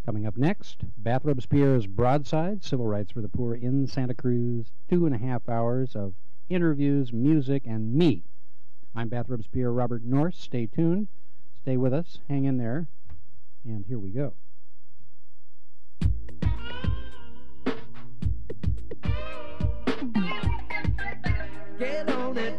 Coming up next, Bath Robespierre's Broadside, Civil Rights for the Poor in Santa Cruz, 2.5 hours of interviews, music, and me. I'm Bath Robespierre Robert Norse. Stay tuned. Stay with us. Hang in there. And here we go. Get on it.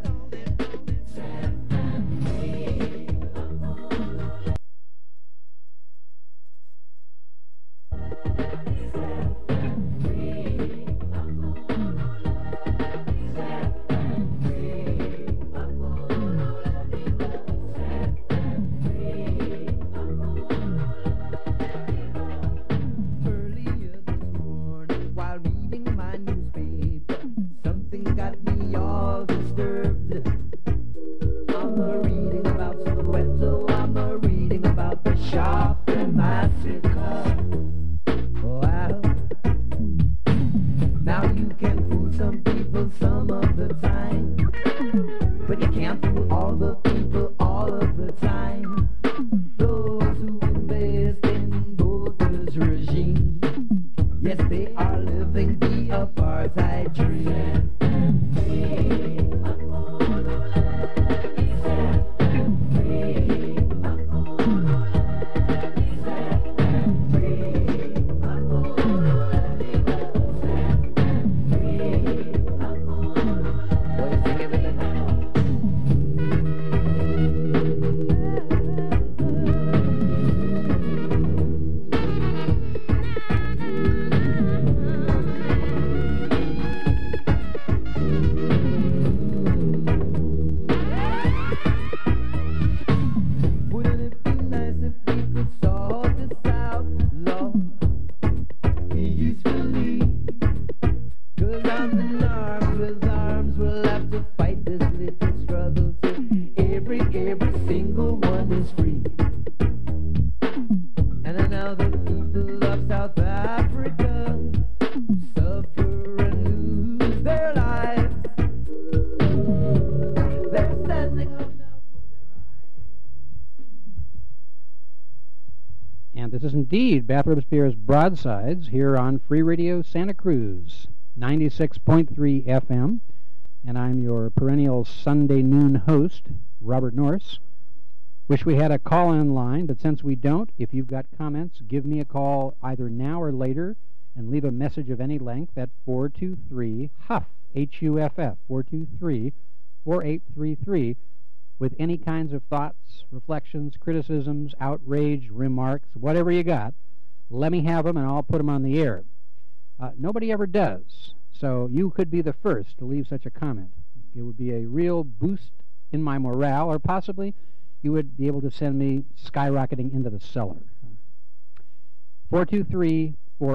Indeed, Bath Robespierre's Broadsides here on Free Radio Santa Cruz, 96.3 FM, and I'm your perennial Sunday noon host, Robert Norse. Wish we had a call-in line, but since we don't, if you've got comments, give me a call either now or later and leave a message of any length at 423-HUFF, H-U-F-F, 423-4833, with any kinds of thoughts, reflections, criticisms, outrage, remarks, whatever you got. Let me have them, and I'll put them on the air. Nobody ever does, so you could be the first to leave such a comment. It would be a real boost in my morale, or possibly you would be able to send me skyrocketing into the cellar. 423-4833,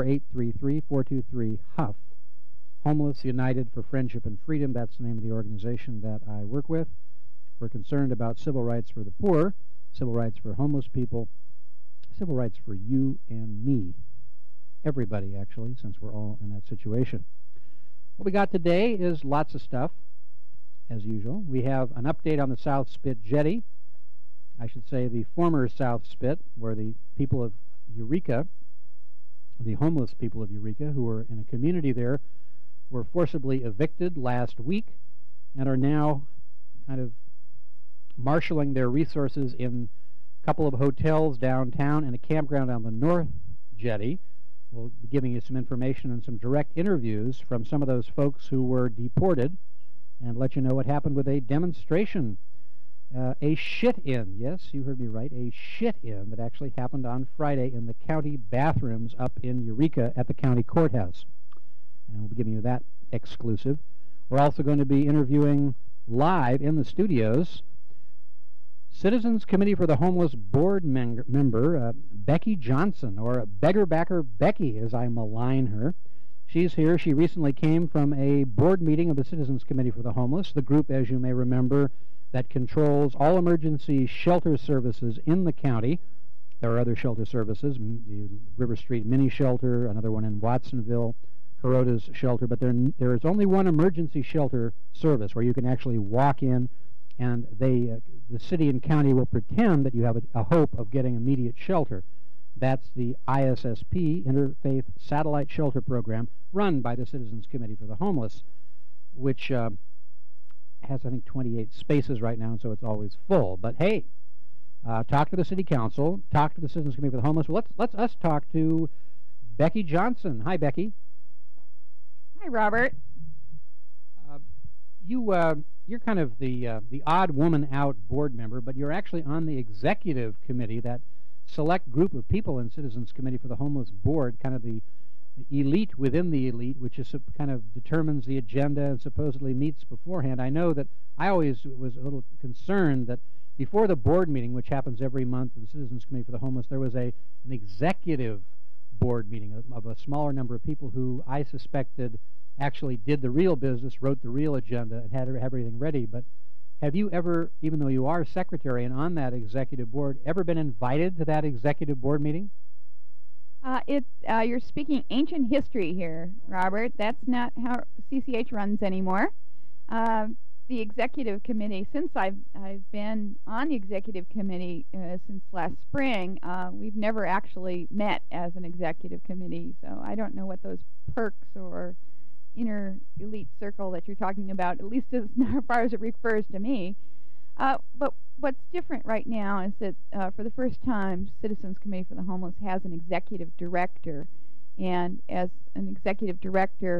423-HUFF, Homeless United for Friendship and Freedom. That's the name of the organization that I work with. We're concerned about civil rights for the poor, civil rights for homeless people, civil rights for you and me. Everybody, actually, since we're all in that situation. What we got today is lots of stuff, as usual. We have an update on the South Spit Jetty. I should say the former South Spit, where the people of Eureka, the homeless people of Eureka, who were in a community there, were forcibly evicted last week and are now kind of marshaling their resources in a couple of hotels downtown and a campground on the North Jetty. We'll be giving you some information and some direct interviews from some of those folks who were deported and let you know what happened with a demonstration. A shit-in, yes, you heard me right, a shit-in that actually happened on Friday in the county bathrooms up in Eureka at the county courthouse. And we'll be giving you that exclusive. We're also going to be interviewing live in the studios Citizens Committee for the Homeless Board member, Becky Johnson, or Beggarbacker Becky, as I malign her. She's here. She recently came from a board meeting of the Citizens Committee for the Homeless, the group, as you may remember, that controls all emergency shelter services in the county. There are other shelter services, the River Street Mini Shelter, another one in Watsonville, Corota's Shelter, but there is only one emergency shelter service where you can actually walk in and the city and county will pretend that you have a hope of getting immediate shelter. That's the ISSP, Interfaith Satellite Shelter Program, run by the Citizens Committee for the Homeless, which has, I think, 28 spaces right now, so it's always full. But hey, talk to the City Council, talk to the Citizens Committee for the Homeless. Well, let's us talk to Becky Johnson. Hi, Becky. Hi, Robert. You're kind of the odd woman out board member, but you're actually on the executive committee, that select group of people in Citizens Committee for the Homeless Board, kind of the elite within the elite, which is kind of determines the agenda and supposedly meets beforehand. I know that I always was a little concerned that before the board meeting, which happens every month of the Citizens Committee for the Homeless, there was an executive board meeting of a smaller number of people who I suspected actually did the real business, wrote the real agenda, and had everything ready. But have you ever, even though you are secretary and on that executive board, ever been invited to that executive board meeting? You're speaking ancient history here, Robert. That's not how CCH runs anymore. The executive committee, since I've been on the executive committee since last spring, we've never actually met as an executive committee. So I don't know what those perks or inner elite circle that you're talking about, at least as far as it refers to me. But what's different right now is that for the first time, Citizens Committee for the Homeless has an executive director, and as an executive director,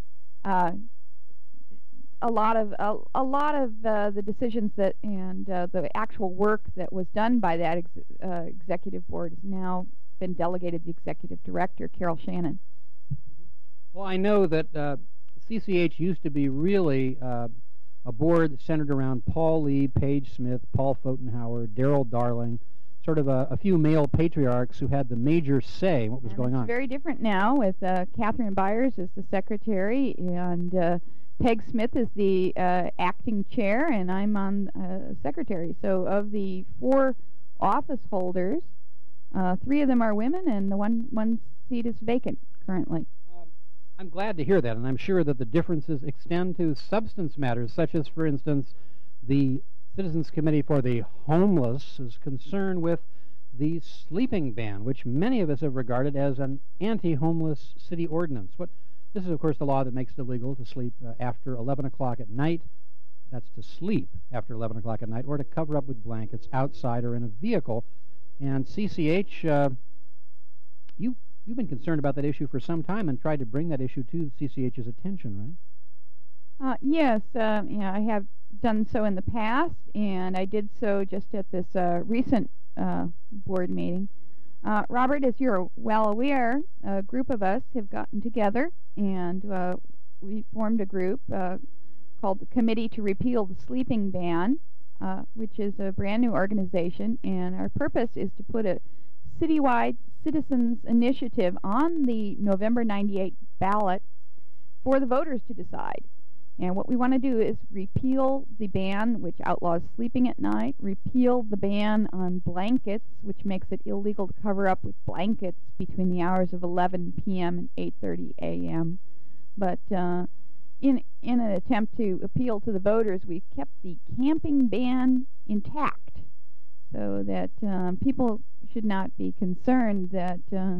a lot of the decisions that and the actual work that was done by that executive board has now been delegated to the executive director, Carol Shannon. Well, I know that CCH used to be really a board centered around Paul Lee, Paige Smith, Paul Pfotenhauer, Darrell Darling, sort of a few male patriarchs who had the major say in what was going on. It's very different now with Catherine Byers as the secretary, and Peg Smith is the acting chair, and I'm on secretary. So of the 4 office holders, 3 of them are women, and the one seat is vacant currently. I'm glad to hear that, and I'm sure that the differences extend to substance matters, such as, for instance, the Citizens Committee for the Homeless is concerned with the sleeping ban, which many of us have regarded as an anti-homeless city ordinance. This is, of course, the law that makes it illegal to sleep after 11 o'clock at night. That's to sleep after 11 o'clock at night, or to cover up with blankets outside or in a vehicle. And CCH, You've been concerned about that issue for some time and tried to bring that issue to CCH's attention, right? Yes, I have done so in the past, and I did so just at this recent board meeting. Robert, as you're well aware, a group of us have gotten together, and we formed a group called the Committee to Repeal the Sleeping Ban, which is a brand new organization, and our purpose is to put a citywide citizens initiative on the November 98 ballot for the voters to decide. And what we want to do is repeal the ban which outlaws sleeping at night, repeal the ban on blankets, which makes it illegal to cover up with blankets between the hours of 11 p.m. and 8:30 a.m. But in an attempt to appeal to the voters, we've kept the camping ban intact, so that people should not be concerned that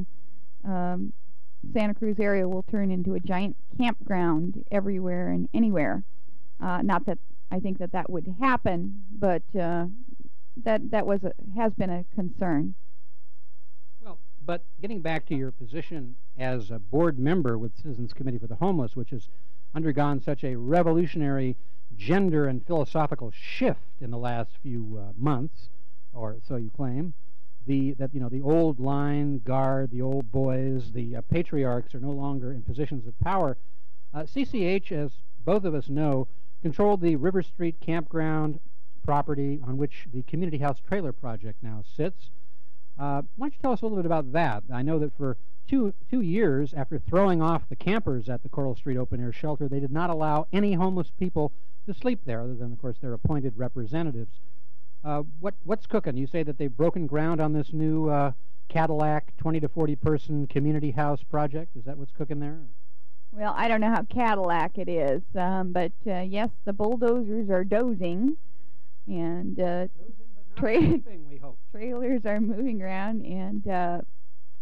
Santa Cruz area will turn into a giant campground everywhere and anywhere. Not that I think that would happen, but that has been a concern. Well, but getting back to your position as a board member with Citizens Committee for the Homeless, which has undergone such a revolutionary gender and philosophical shift in the last few months, or so you claim. The old line guard, the old boys, the patriarchs are no longer in positions of power. CCH, as both of us know, controlled the River Street campground property on which the Community House Trailer Project now sits. Why don't you tell us a little bit about that? I know that for two years after throwing off the campers at the Coral Street Open Air Shelter, they did not allow any homeless people to sleep there, other than, of course, their appointed representatives. What's cooking? You say that they've broken ground on this new Cadillac 20 to 40 person community house project. Is that what's cooking there? Well, I don't know how Cadillac it is, but yes, the bulldozers are dozing, and Dozing, but not sleeping, we hope. trailers are moving around, and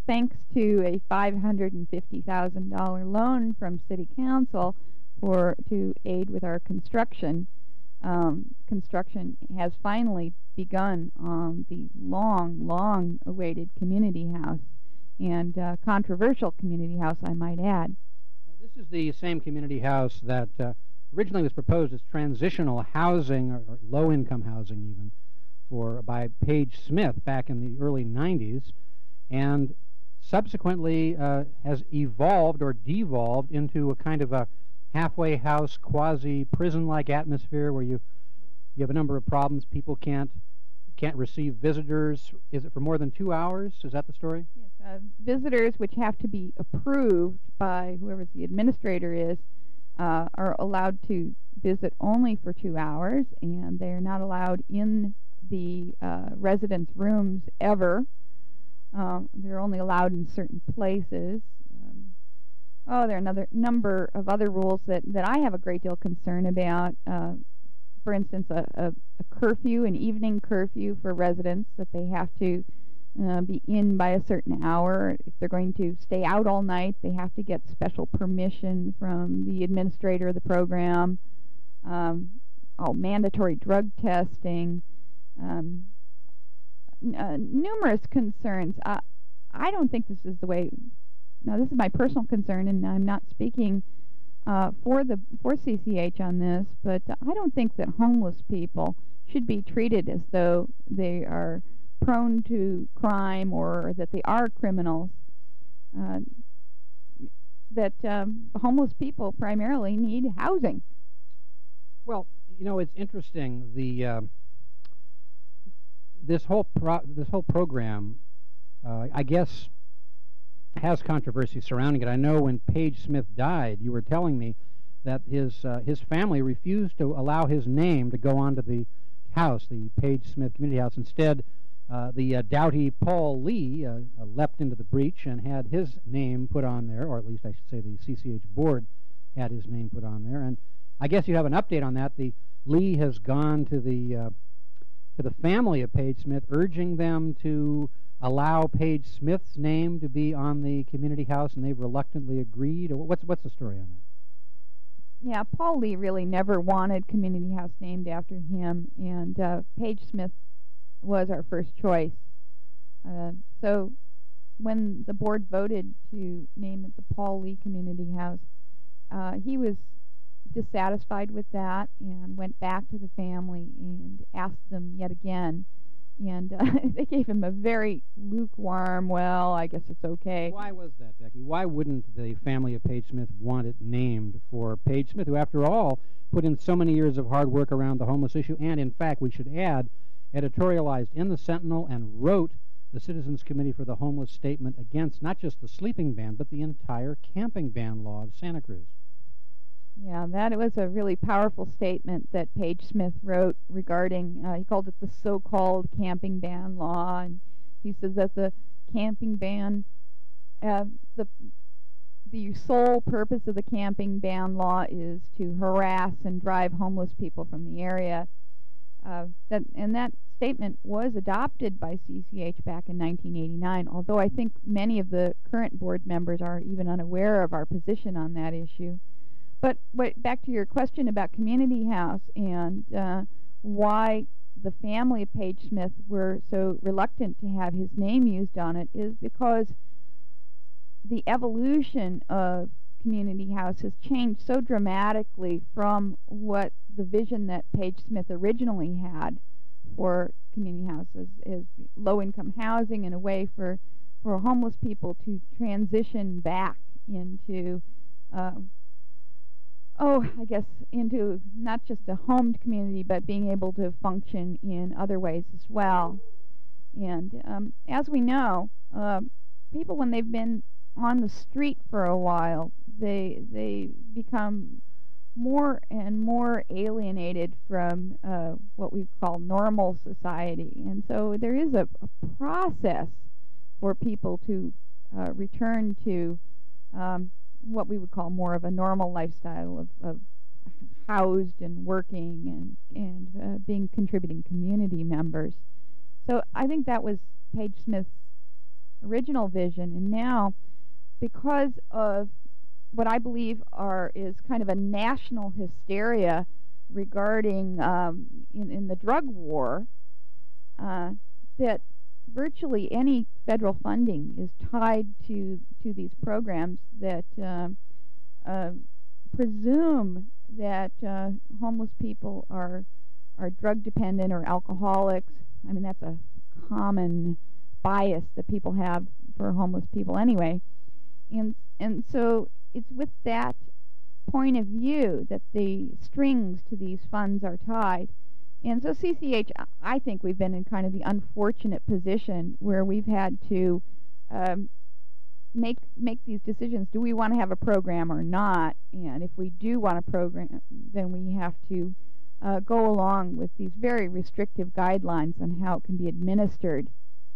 thanks to a $550,000 loan from City Council to aid with our construction. Construction has finally begun on the long awaited community house, and controversial community house, I might add. This is the same community house that originally was proposed as transitional housing, or low-income housing even, by Page Smith back in the early 90s, and subsequently has evolved or devolved into a kind of a halfway house, quasi-prison-like atmosphere where you have a number of problems. People can't receive visitors. Is it for more than 2 hours? Is that the story? Yes. Visitors, which have to be approved by whoever the administrator is, are allowed to visit only for 2 hours, and they're not allowed in the residence rooms ever. They're only allowed in certain places. There are another number of other rules that I have a great deal of concern about. For instance, a curfew, an evening curfew for residents, that they have to be in by a certain hour. If they're going to stay out all night, they have to get special permission from the administrator of the program. Mandatory drug testing. Numerous concerns. I don't think this is the way. Now, this is my personal concern, and I'm not speaking for CCH on this, but I don't think that homeless people should be treated as though they are prone to crime or that they are criminals. That homeless people primarily need housing. Well, it's interesting. This whole program, I guess, has controversy surrounding it. I know when Page Smith died, you were telling me that his family refused to allow his name to go onto the house, the Page Smith Community House. Instead, the doughty Paul Lee leapt into the breach and had his name put on there, or at least I should say the CCH board had his name put on there. And I guess you have an update on that. The Lee has gone to the family of Page Smith, urging them to allow Page Smith's name to be on the community house, and they've reluctantly agreed. What's the story on that? Yeah, Paul Lee really never wanted community house named after him, and Page Smith was our first choice. So when the board voted to name it the Paul Lee Community House, he was dissatisfied with that and went back to the family and asked them yet again. And they gave him a very lukewarm, well, I guess it's okay. Why was that, Becky? Why wouldn't the family of Page Smith want it named for Page Smith, who, after all, put in so many years of hard work around the homeless issue, and, in fact, we should add, editorialized in the Sentinel and wrote the Citizens Committee for the Homeless statement against not just the sleeping ban, but the entire camping ban law of Santa Cruz? Yeah, that was a really powerful statement that Page Smith wrote regarding, he called it the so-called camping ban law, and he says that the camping ban, the sole purpose of the camping ban law is to harass and drive homeless people from the area. That statement was adopted by CCH back in 1989, although I think many of the current board members are even unaware of our position on that issue. But back to your question about Community House and why the family of Page Smith were so reluctant to have his name used on it is because the evolution of Community House has changed so dramatically from what the vision that Page Smith originally had for Community House as low-income housing and a way for homeless people to transition back into I guess into not just a homed community, but being able to function in other ways as well. And as we know, people, when they've been on the street for a while, they become more and more alienated from what we call normal society. And so there is a process for people to return to what we would call more of a normal lifestyle of housed and working and being contributing community members. So I think that was Page Smith's original vision. And now, because of what I believe is kind of a national hysteria regarding in the drug war, that virtually any federal funding is tied to these programs that presume that homeless people are drug dependent or alcoholics. I mean, that's a common bias that people have for homeless people anyway. And so it's with that point of view that the strings to these funds are tied. And so CCH, I think we've been in kind of the unfortunate position where we've had to make these decisions. Do we want to have a program or not? And if we do want a program, then we have to go along with these very restrictive guidelines on how it can be administered.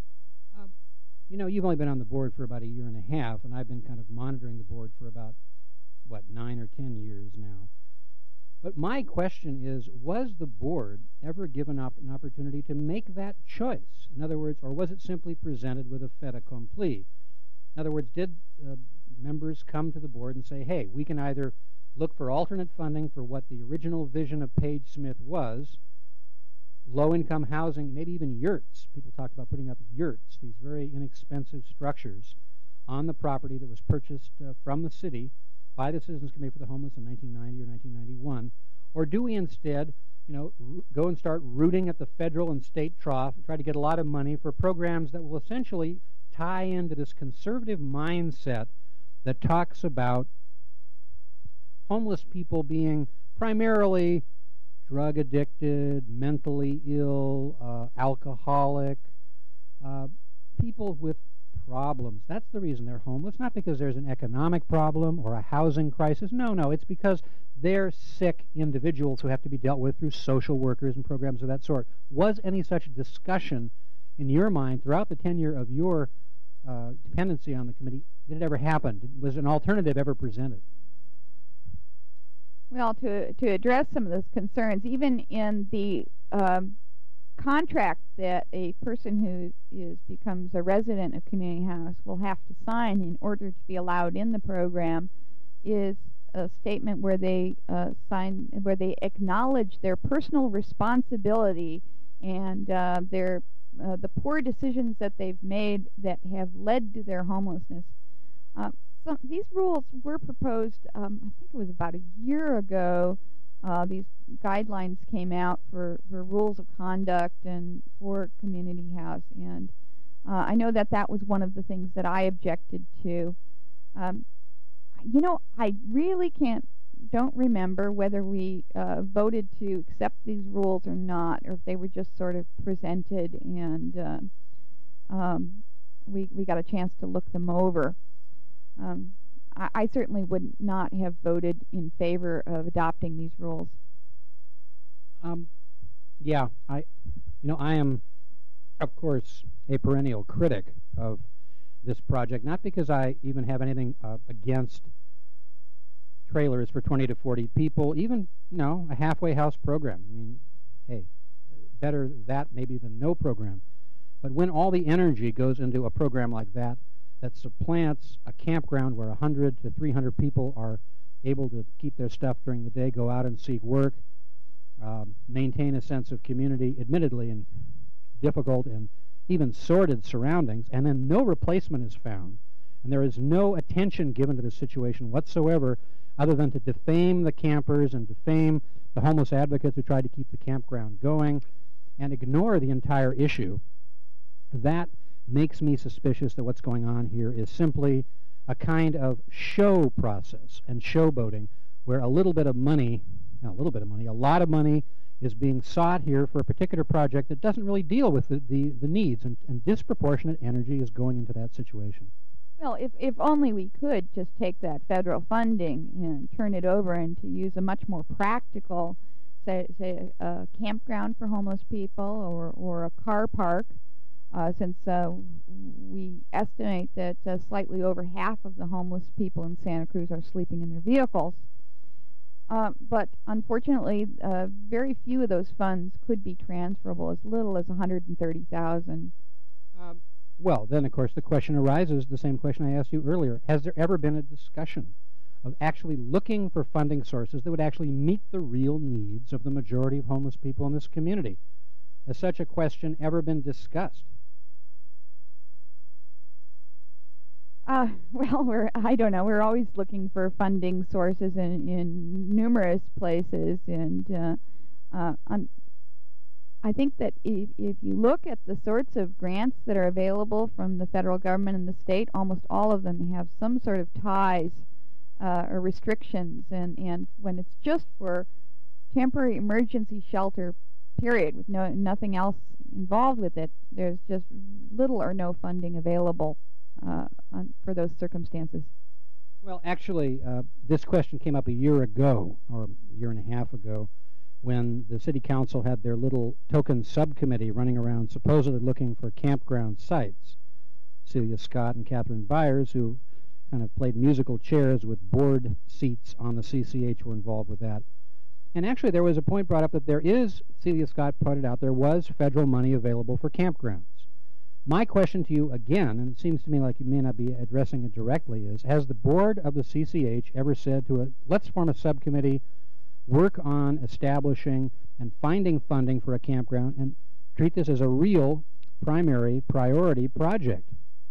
You know, you've only been on the board for about a year and a half, and I've been kind of monitoring the board for about, 9 or 10 years now. But my question is, was the board ever given up an opportunity to make that choice? In other words, or was it simply presented with a fait accompli? In other words, did members come to the board and say, hey, we can either look for alternate funding for what the original vision of Page Smith was, low-income housing, maybe even yurts. People talked about putting up yurts, these very inexpensive structures on the property that was purchased from the city by the Citizens Committee for the Homeless in 1990 or 1991? Or do we instead, go and start rooting at the federal and state trough and try to get a lot of money for programs that will essentially tie into this conservative mindset that talks about homeless people being primarily drug addicted, mentally ill, alcoholic, people with problems. That's the reason they're homeless, not because there's an economic problem or a housing crisis. No, it's because they're sick individuals who have to be dealt with through social workers and programs of that sort. Was any such discussion in your mind throughout the tenure of your dependency on the committee? Did it ever happen? Was an alternative ever presented? Well, to address some of those concerns, even in the contract that a person who becomes a resident of community house will have to sign in order to be allowed in the program, is a statement where they acknowledge their personal responsibility and the poor decisions that they've made that have led to their homelessness. So these rules were proposed, I think it was about a year ago. These guidelines came out for rules of conduct and for community house, and I know that was one of the things that I objected to. I really don't remember whether we voted to accept these rules or not, or if they were just sort of presented and we got a chance to look them over. I certainly would not have voted in favor of adopting these rules. Yeah, I am, of course, a perennial critic of this project, not because I even have anything against trailers for 20 to 40 people, even, a halfway house program. I mean, hey, better that maybe than no program. But when all the energy goes into a program like that supplants a campground where 100 to 300 people are able to keep their stuff during the day, go out and seek work, maintain a sense of community, admittedly in difficult and even sordid surroundings, and then no replacement is found, and there is no attention given to the situation whatsoever other than to defame the campers and defame the homeless advocates who tried to keep the campground going and ignore the entire issue. That makes me suspicious that what's going on here is simply a kind of show process and showboating where a lot of money is being sought here for a particular project that doesn't really deal with the needs, and disproportionate energy is going into that situation. Well, if only we could just take that federal funding and turn it over and to use a much more practical, say a campground for homeless people or a car park, since we estimate that slightly over half of the homeless people in Santa Cruz are sleeping in their vehicles. But unfortunately, very few of those funds could be transferable, as little as $130,000. Well, then, of course, the question arises, the same question I asked you earlier. Has there ever been a discussion of actually looking for funding sources that would actually meet the real needs of the majority of homeless people in this community? Has such a question ever been discussed? Well, I don't know. We're always looking for funding sources in numerous places, and I think that if you look at the sorts of grants that are available from the federal government and the state, almost all of them have some sort of ties or restrictions, and when it's just for temporary emergency shelter, period, with nothing else involved with it, there's just little or no funding available for those circumstances. Well, actually, this question came up a year ago, or a year and a half ago, when the city council had their little token subcommittee running around supposedly looking for campground sites. Celia Scott and Catherine Byers, who kind of played musical chairs with board seats on the CCH, were involved with that. And actually, there was a point brought up that there is, Celia Scott pointed out, there was federal money available for campgrounds. My question to you again, and it seems to me like you may not be addressing it directly, is, has the board of the CCH ever said to let's form a subcommittee, work on establishing and finding funding for a campground, and treat this as a real primary priority project?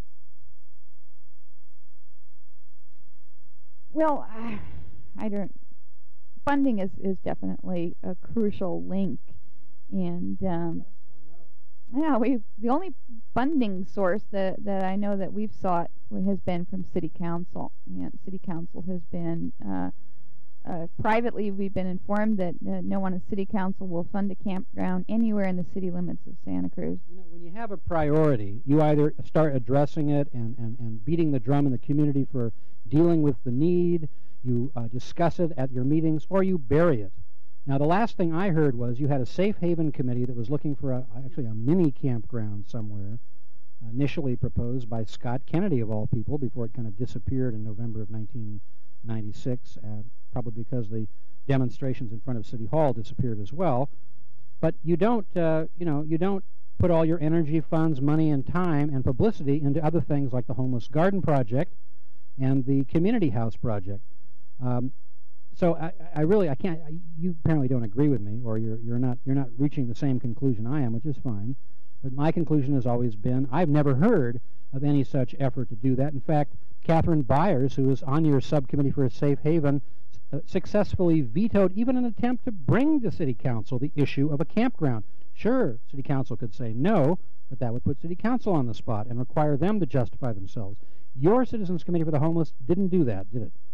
Well, I don't. Funding is definitely a crucial link, and yeah, the only funding source that I know that we've sought has been from City Council, and City Council has been privately. We've been informed that no one at City Council will fund a campground anywhere in the city limits of Santa Cruz. You know, when you have a priority, you either start addressing it and beating the drum in the community for dealing with the need, you discuss it at your meetings, or you bury it. Now, the last thing I heard was you had a safe haven committee that was looking for actually a mini campground somewhere, initially proposed by Scott Kennedy, of all people, before it kind of disappeared in November of 1996, probably because the demonstrations in front of City Hall disappeared as well. But you don't, you don't put all your energy, funds, money, and time and publicity into other things like the Homeless Garden Project and the Community House Project. So I can't. You apparently don't agree with me, or you're not reaching the same conclusion I am, which is fine. But my conclusion has always been I've never heard of any such effort to do that. In fact, Catherine Byers, who is on your subcommittee for a safe haven, successfully vetoed even an attempt to bring to City Council the issue of a campground. Sure, City Council could say no, but that would put City Council on the spot and require them to justify themselves. Your Citizens Committee for the Homeless didn't do that, did it?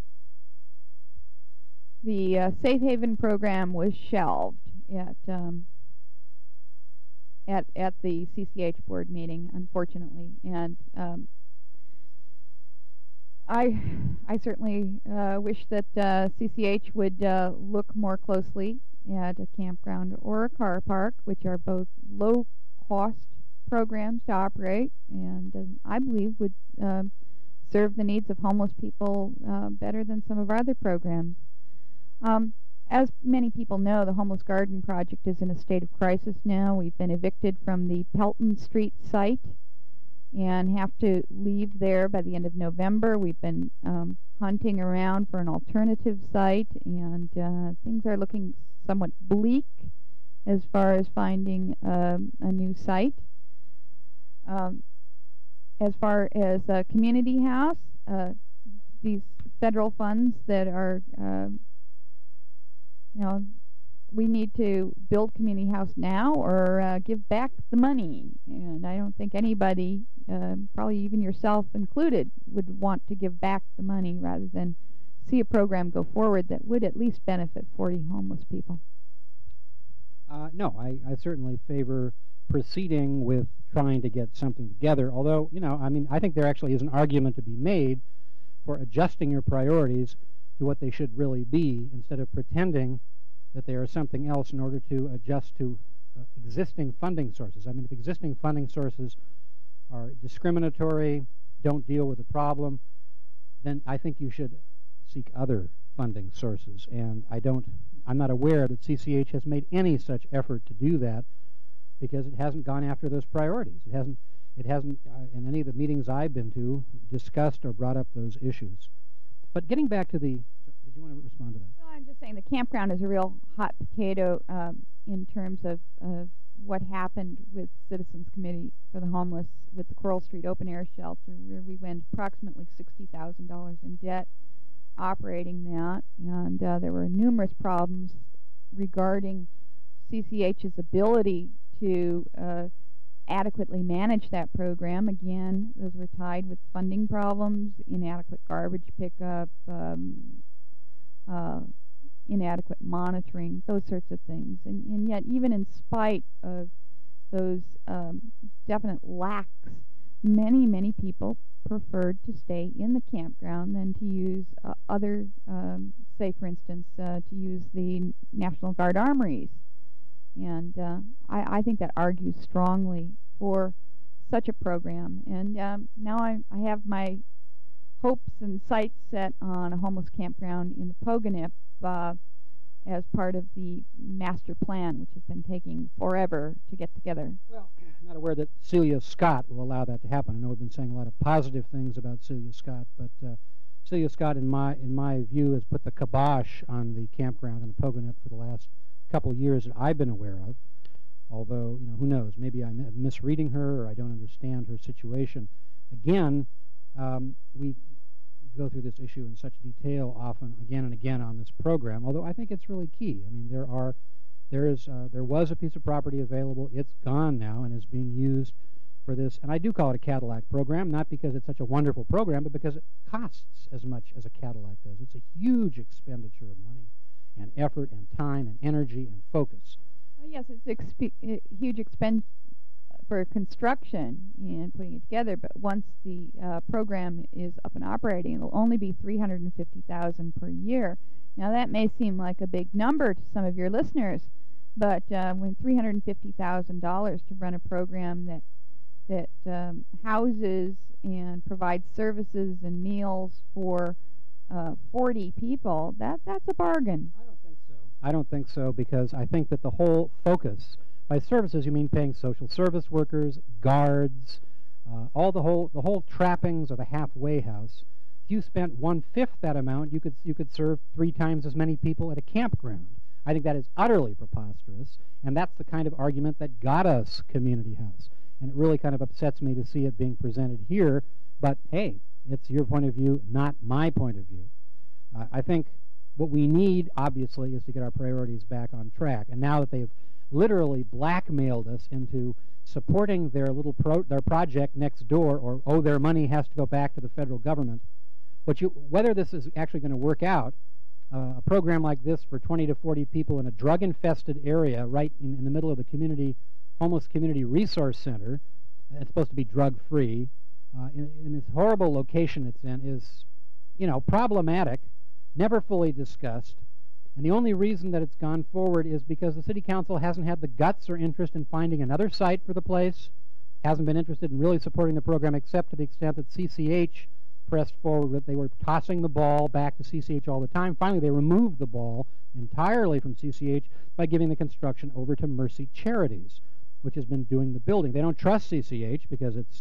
The Safe Haven program was shelved at the CCH board meeting, unfortunately, and I certainly wish that CCH would look more closely at a campground or a car park, which are both low-cost programs to operate, and I believe would serve the needs of homeless people better than some of our other programs. As many people know, the Homeless Garden Project is in a state of crisis now. We've been evicted from the Pelton Street site and have to leave there by the end of November. We've been hunting around for an alternative site, and things are looking somewhat bleak as far as finding a new site. As far as Community House, these federal funds that are we need to build Community House now or give back the money. And I don't think anybody, probably even yourself included, would want to give back the money rather than see a program go forward that would at least benefit 40 homeless people. No, I certainly favor proceeding with trying to get something together. Although, I think there actually is an argument to be made for adjusting your priorities to what they should really be instead of pretending that they are something else in order to adjust to existing funding sources. I mean, if existing funding sources are discriminatory, don't deal with the problem, then I think you should seek other funding sources. And I'm not aware that CCH has made any such effort to do that because it hasn't gone after those priorities. It hasn't, in any of the meetings I've been to, discussed or brought up those issues. But getting back to the, did you want to respond to that? Well, I'm just saying the campground is a real hot potato in terms of what happened with Citizens Committee for the Homeless with the Coral Street Open Air Shelter, where we went approximately $60,000 in debt operating that, and there were numerous problems regarding CCH's ability to adequately manage that program. Again, those were tied with funding problems, inadequate garbage pickup, inadequate monitoring, those sorts of things. And yet, even in spite of those definite lacks, many people preferred to stay in the campground than to use other, say, for instance, to use the National Guard armories. And I think that argues strongly for such a program. And now I have my hopes and sights set on a homeless campground in the Pogonip as part of the master plan, which has been taking forever to get together. Well, I'm not aware that Celia Scott will allow that to happen. I know we've been saying a lot of positive things about Celia Scott, but Celia Scott, in my view, has put the kibosh on the campground in the Pogonip for the last couple of years that I've been aware of. Although, who knows? Maybe I'm misreading her, or I don't understand her situation. Again, we go through this issue in such detail often, again and again, on this program. Although I think it's really key. I mean, there was a piece of property available. It's gone now and is being used for this. And I do call it a Cadillac program, not because it's such a wonderful program, but because it costs as much as a Cadillac does. It's a huge expenditure of money and effort and time and energy and focus. Well, yes, it's a huge expense for construction and putting it together, but once the program is up and operating, it'll only be $350,000 per year. Now, that may seem like a big number to some of your listeners, but when $350,000 to run a program that houses and provides services and meals for 40 people, that's a bargain. I don't think so, because I think that the whole focus, by services you mean paying social service workers, guards, all the whole trappings of a halfway house. If you spent 1/5 that amount, you could serve 3 times as many people at a campground. I think that is utterly preposterous, and that's the kind of argument that got us Community House. And it really kind of upsets me to see it being presented here, but hey, it's your point of view, not my point of view. I think what we need, obviously, is to get our priorities back on track. And now that they've literally blackmailed us into supporting their their project next door, or their money has to go back to the federal government, whether this is actually going to work out, a program like this for 20 to 40 people in a drug-infested area right in the middle of the homeless community resource center, it's supposed to be drug-free, in this horrible location it's in, is, problematic, never fully discussed, and the only reason that it's gone forward is because the city council hasn't had the guts or interest in finding another site for the place, hasn't been interested in really supporting the program, except to the extent that CCH pressed forward. They were tossing the ball back to CCH all the time. Finally, they removed the ball entirely from CCH by giving the construction over to Mercy Charities, which has been doing the building. They don't trust CCH because it's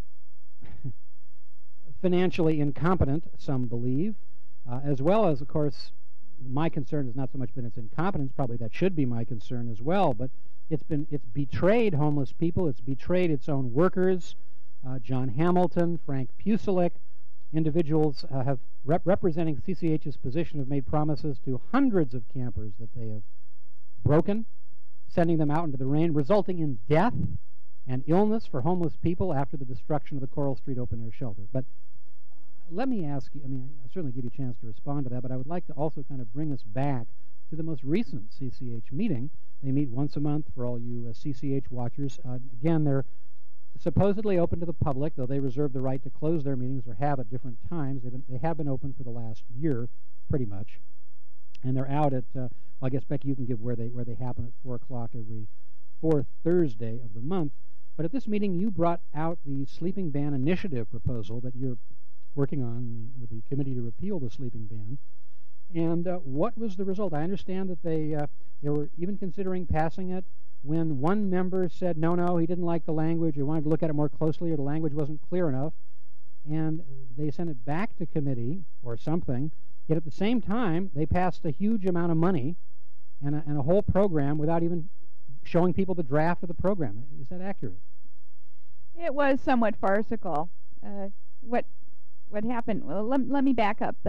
financially incompetent, some believe, as well as, of course, my concern has not so much been its incompetence. Probably that should be my concern as well, but it's betrayed homeless people. It's betrayed its own workers. John Hamilton, Frank Puselic, individuals have representing CCH's position have made promises to hundreds of campers that they have broken, sending them out into the rain, resulting in death and illness for homeless people after the destruction of the Coral Street Open Air Shelter. But let me ask you, I certainly give you a chance to respond to that, but I would like to also kind of bring us back to the most recent CCH meeting. They meet once a month for all you CCH watchers. Again, they're supposedly open to the public, though they reserve the right to close their meetings or have at different times. They have been open for the last year, pretty much. And they're out at, well, I guess, Becky, you can give where they happen at 4 o'clock every fourth Thursday of the month. But at this meeting, you brought out the sleeping ban initiative proposal that you're working on with the committee to repeal the sleeping ban. And what was the result? I understand that they were even considering passing it when one member said no, he didn't like the language, he wanted to look at it more closely, or the language wasn't clear enough, and they sent it back to committee or something. Yet at the same time, they passed a huge amount of money and a whole program without even showing people the draft of the program. Is that accurate? It was somewhat farcical. What happened? Well, let me back up.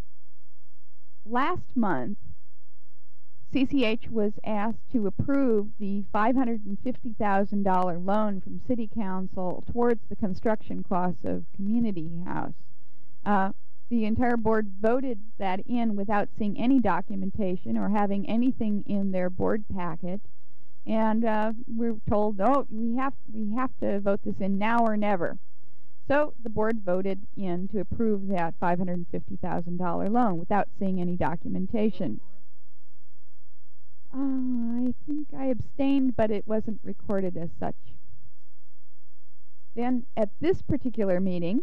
Last month, CCH was asked to approve the $550,000 loan from City Council towards the construction costs of Community House. The entire board voted that in without seeing any documentation or having anything in their board packet, and we were told, "Oh, we have to vote this in now or never." So the board voted in to approve that $550,000 loan without seeing any documentation. I think I abstained, but it wasn't recorded as such. Then at this particular meeting,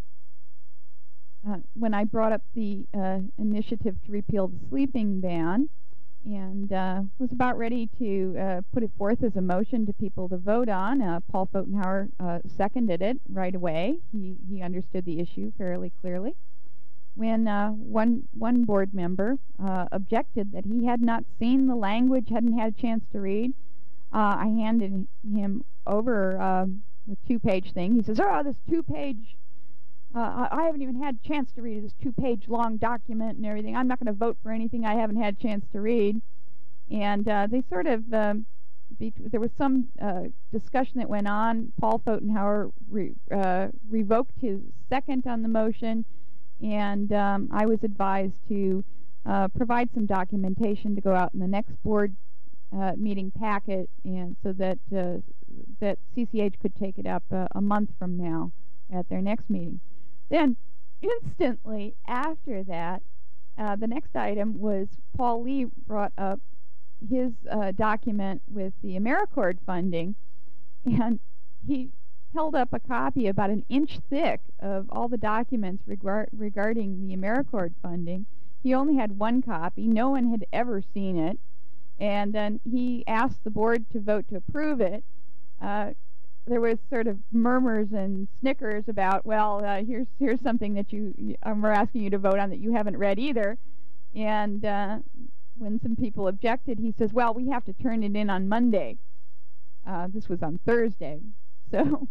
when I brought up the initiative to repeal the sleeping ban and was about ready to put it forth as a motion to people to vote on, Paul Pfotenhauer seconded it right away. He understood the issue fairly clearly. When one board member objected that he had not seen the language, hadn't had a chance to read, I handed him over a two-page thing. He says, "Oh, this two-page, I haven't even had a chance to read this two-page long document and everything. I'm not going to vote for anything I haven't had a chance to read." And they sort of, there was some discussion that went on. Paul Pfotenhauer revoked his second on the motion, and I was advised to provide some documentation to go out in the next board meeting packet, and so that that CCH could take it up a month from now at their next meeting. Then, instantly after that, the next item was Paul Lee brought up his document with the AmeriCorps funding, and he held up a copy about an inch thick of all the documents regarding the AmeriCorps funding. He only had one copy. No one had ever seen it. And then he asked the board to vote to approve it. There was sort of murmurs and snickers about, well, here's something that we're asking you to vote on that you haven't read either. And when some people objected, he says, "Well, we have to turn it in on Monday." This was on Thursday. So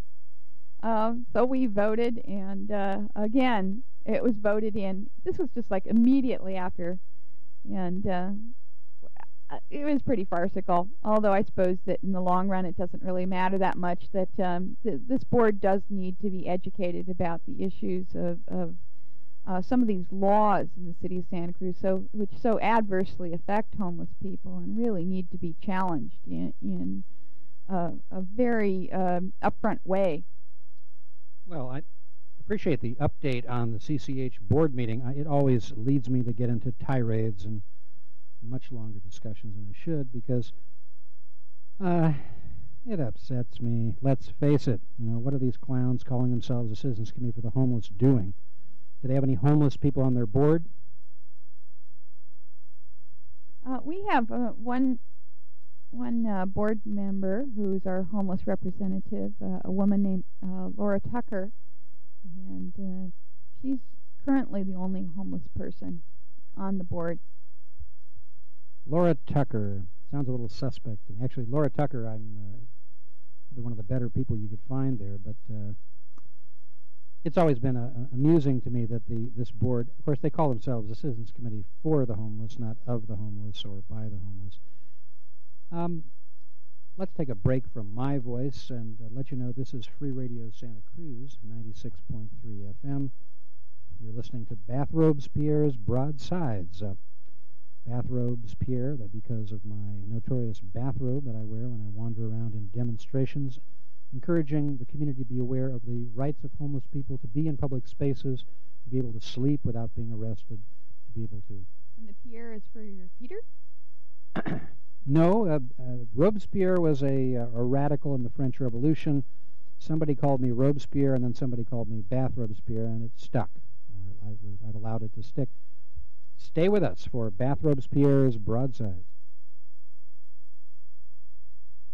we voted, and again, it was voted in. This was just like immediately after, and it was pretty farcical, although I suppose that in the long run it doesn't really matter that much, that this board does need to be educated about the issues of some of these laws in the city of Santa Cruz, which so adversely affect homeless people and really need to be challenged in a very upfront way. Well, I appreciate the update on the CCH board meeting. It always leads me to get into tirades and much longer discussions than I should, because it upsets me. Let's face it. What are these clowns calling themselves the Citizens Committee for the Homeless doing? Do they have any homeless people on their board? We have one board member who's our homeless representative, a woman named Laura Tucker, and she's currently the only homeless person on the board. Laura Tucker sounds a little suspect to me. Actually, Laura Tucker, I'm probably one of the better people you could find there, but it's always been amusing to me that this board, of course, they call themselves the Citizens Committee for the Homeless, not of the homeless or by the homeless. Let's take a break from my voice and let you know this is Free Radio Santa Cruz, 96.3 FM. You're listening to Bathrobes Pierre's Broadsides. Bathrobes Pierre, that because of my notorious bathrobe that I wear when I wander around in demonstrations, encouraging the community to be aware of the rights of homeless people to be in public spaces, to be able to sleep without being arrested, to be able to... And the Pierre is for your Peter? No, Robespierre was a radical in the French Revolution. Somebody called me Robespierre, and then somebody called me Bathrobespierre, and it stuck. Or I've allowed it to stick. Stay with us for Bathrobespierre's Broadsides.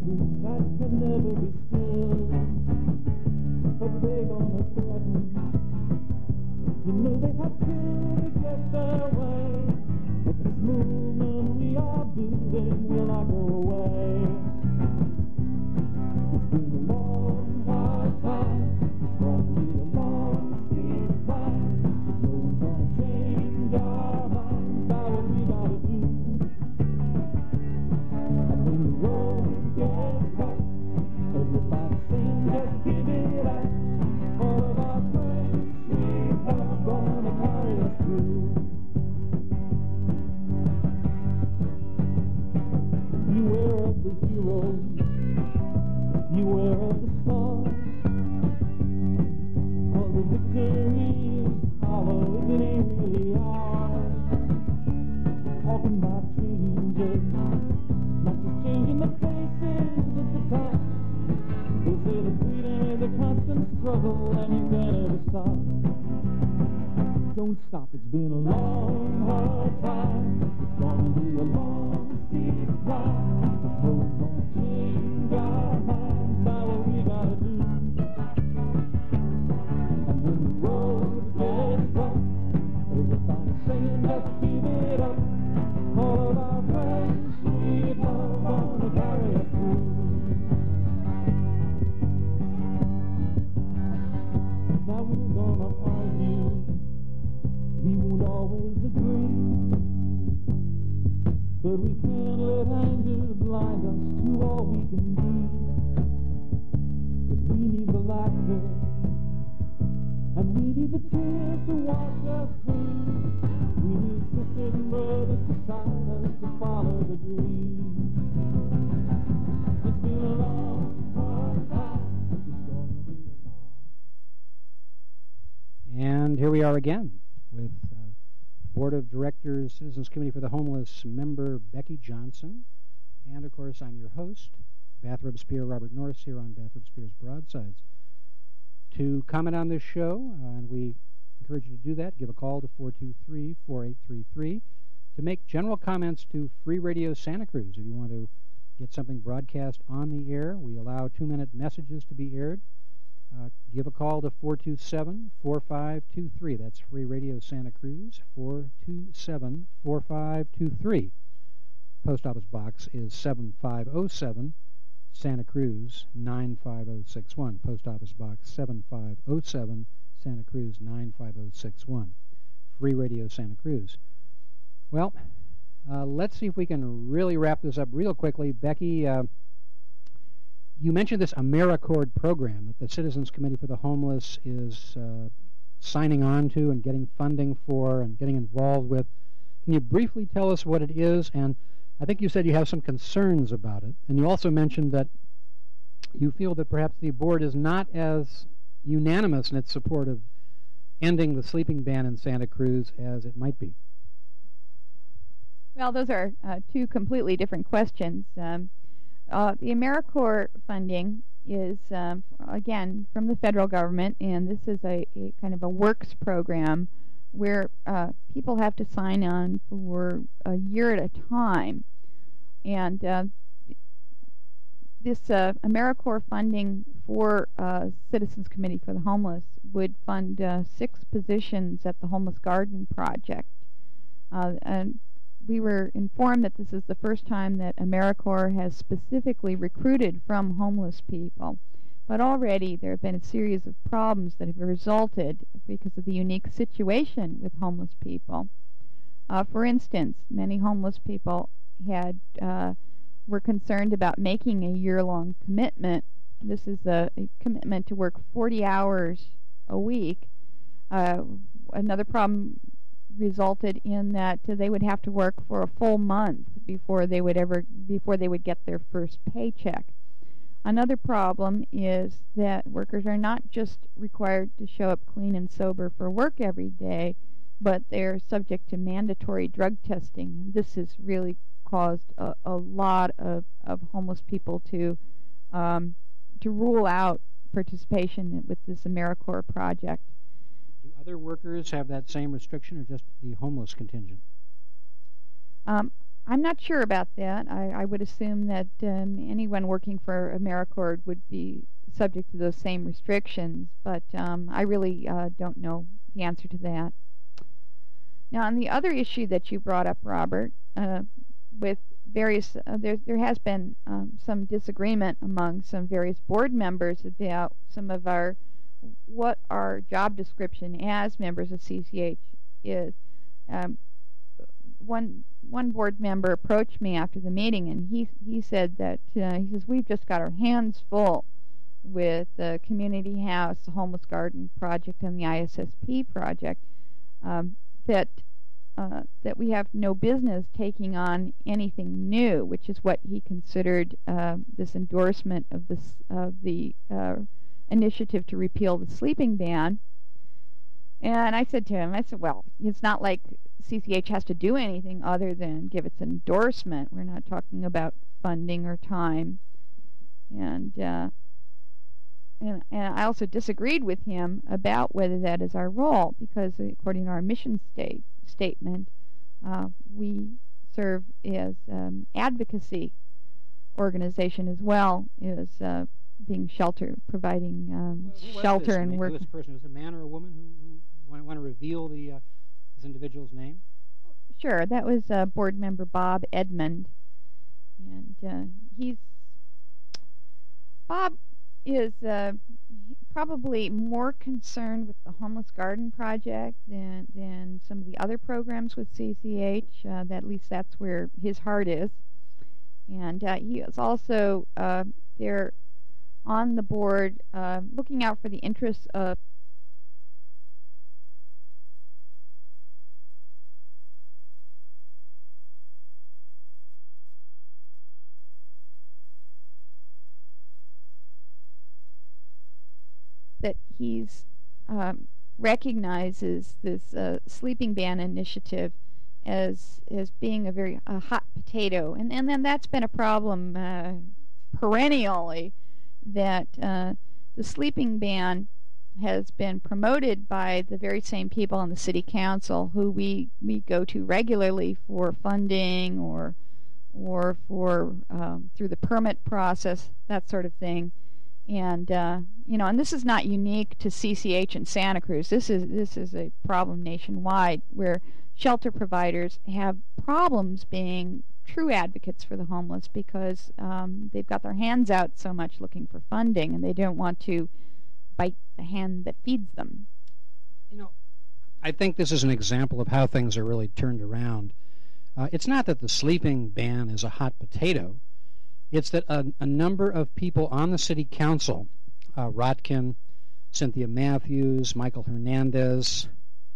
truth that can never be still. But they gonna threaten. You know they have killed to get their way. But this movement we are building will not go away. It's been a long, hard time. It's gonna be a long, steep climb. But no one's gonna change our minds about what we gotta do. And when the road gets tough, everybody's saying just give it up. All of our friends, sweet love, gonna carry us through. Beware of the heroes, beware of the stars. For the victory is hollow if it ain't really ours. Talking about changes, not just changing the faces at the top. They say that freedom is a constant struggle and you can't ever stop. Don't stop, it's been a long, hard time. It's gonna be a long, steep climb. But no one's gonna change our minds by what we gotta do. And when the road gets rough, everybody's saying just give it up. All of our friends, sweet love, gonna carry us through. Now we're gonna argue, we won't always agree, but we can't let anger blind us to all we can be. 'Cause we need the laughter, and we need the tears to wash us free. We need sisters and brothers beside us to follow the dream. It's been a long, hard time. It's gonna be a long. And here we are again with Board of Directors, Citizens Committee for the Homeless member Becky Johnson. And, of course, I'm your host, Bathrobes Spear Robert Norris, here on Bathrobes Spear's Broadsides. To comment on this show, and we encourage you to do that, give a call to 423-4833. To make general comments to Free Radio Santa Cruz, if you want to get something broadcast on the air, we allow 2-minute messages to be aired. Give a call to 427-4523. That's Free Radio Santa Cruz, 427-4523. Post office box is 7507, Santa Cruz, 95061. Post office box 7507, Santa Cruz, 95061. Free Radio Santa Cruz. Well, let's see if we can really wrap this up real quickly. Becky, you mentioned this AmeriCorps program that the Citizens Committee for the Homeless is signing on to and getting funding for and getting involved with. Can you briefly tell us what it is? And I think you said you have some concerns about it. And you also mentioned that you feel that perhaps the board is not as unanimous in its support of ending the sleeping ban in Santa Cruz as it might be. Well, those are two completely different questions. The AmeriCorps funding is, again, from the federal government, and this is a kind of a works program where people have to sign on for a year at a time. And this AmeriCorps funding for Citizens Committee for the Homeless would fund 6 positions at the Homeless Garden Project. And we were informed that this is the first time that AmeriCorps has specifically recruited from homeless people. But already there have been a series of problems that have resulted because of the unique situation with homeless people. For instance, many homeless people were concerned about making a year-long commitment. This is a commitment to work 40 hours a week. Another problem resulted in that they would have to work for a full month before they would get their first paycheck. Another problem is that workers are not just required to show up clean and sober for work every day, but they're subject to mandatory drug testing. This has really caused a lot of homeless people to rule out participation with this AmeriCorps project. Do other workers have that same restriction, or just the homeless contingent? I'm not sure about that. I would assume that anyone working for AmeriCorps would be subject to those same restrictions, but I really don't know the answer to that. Now, on the other issue that you brought up, Robert, with various, there has been some disagreement among some various board members about some of what our job description as members of CCH is. One board member approached me after the meeting, and he said that he says we've just got our hands full with the Community House, the Homeless Garden Project, and the ISSP project. That we have no business taking on anything new, which is what he considered this endorsement of the initiative to repeal the sleeping ban. And I said to him, well, it's not like CCH has to do anything other than give its endorsement. We're not talking about funding or time. And I also disagreed with him about whether that is our role, because according to our mission statement, we serve as advocacy organization as well as being providing shelter and work. Who was this person? Was it a man or a woman who want to reveal this individual's name? Sure, that was board member Bob Edmond, and Bob is probably more concerned with the Homeless Garden Project than some of the other programs with CCH. At least that's where his heart is. And he is also there on the board looking out for the interests of that he's recognizes this sleeping ban initiative as being a very hot potato, and then that's been a problem perennially, that the sleeping ban has been promoted by the very same people on the city council who we go to regularly for funding or for through the permit process, that sort of thing. And and this is not unique to CCH and Santa Cruz. This is a problem nationwide, where shelter providers have problems being true advocates for the homeless because they've got their hands out so much looking for funding, and they don't want to bite the hand that feeds them. I think this is an example of how things are really turned around. It's not that the sleeping ban is a hot potato. It's that a number of people on the city council, Rotkin, Cynthia Matthews, Michael Hernandez,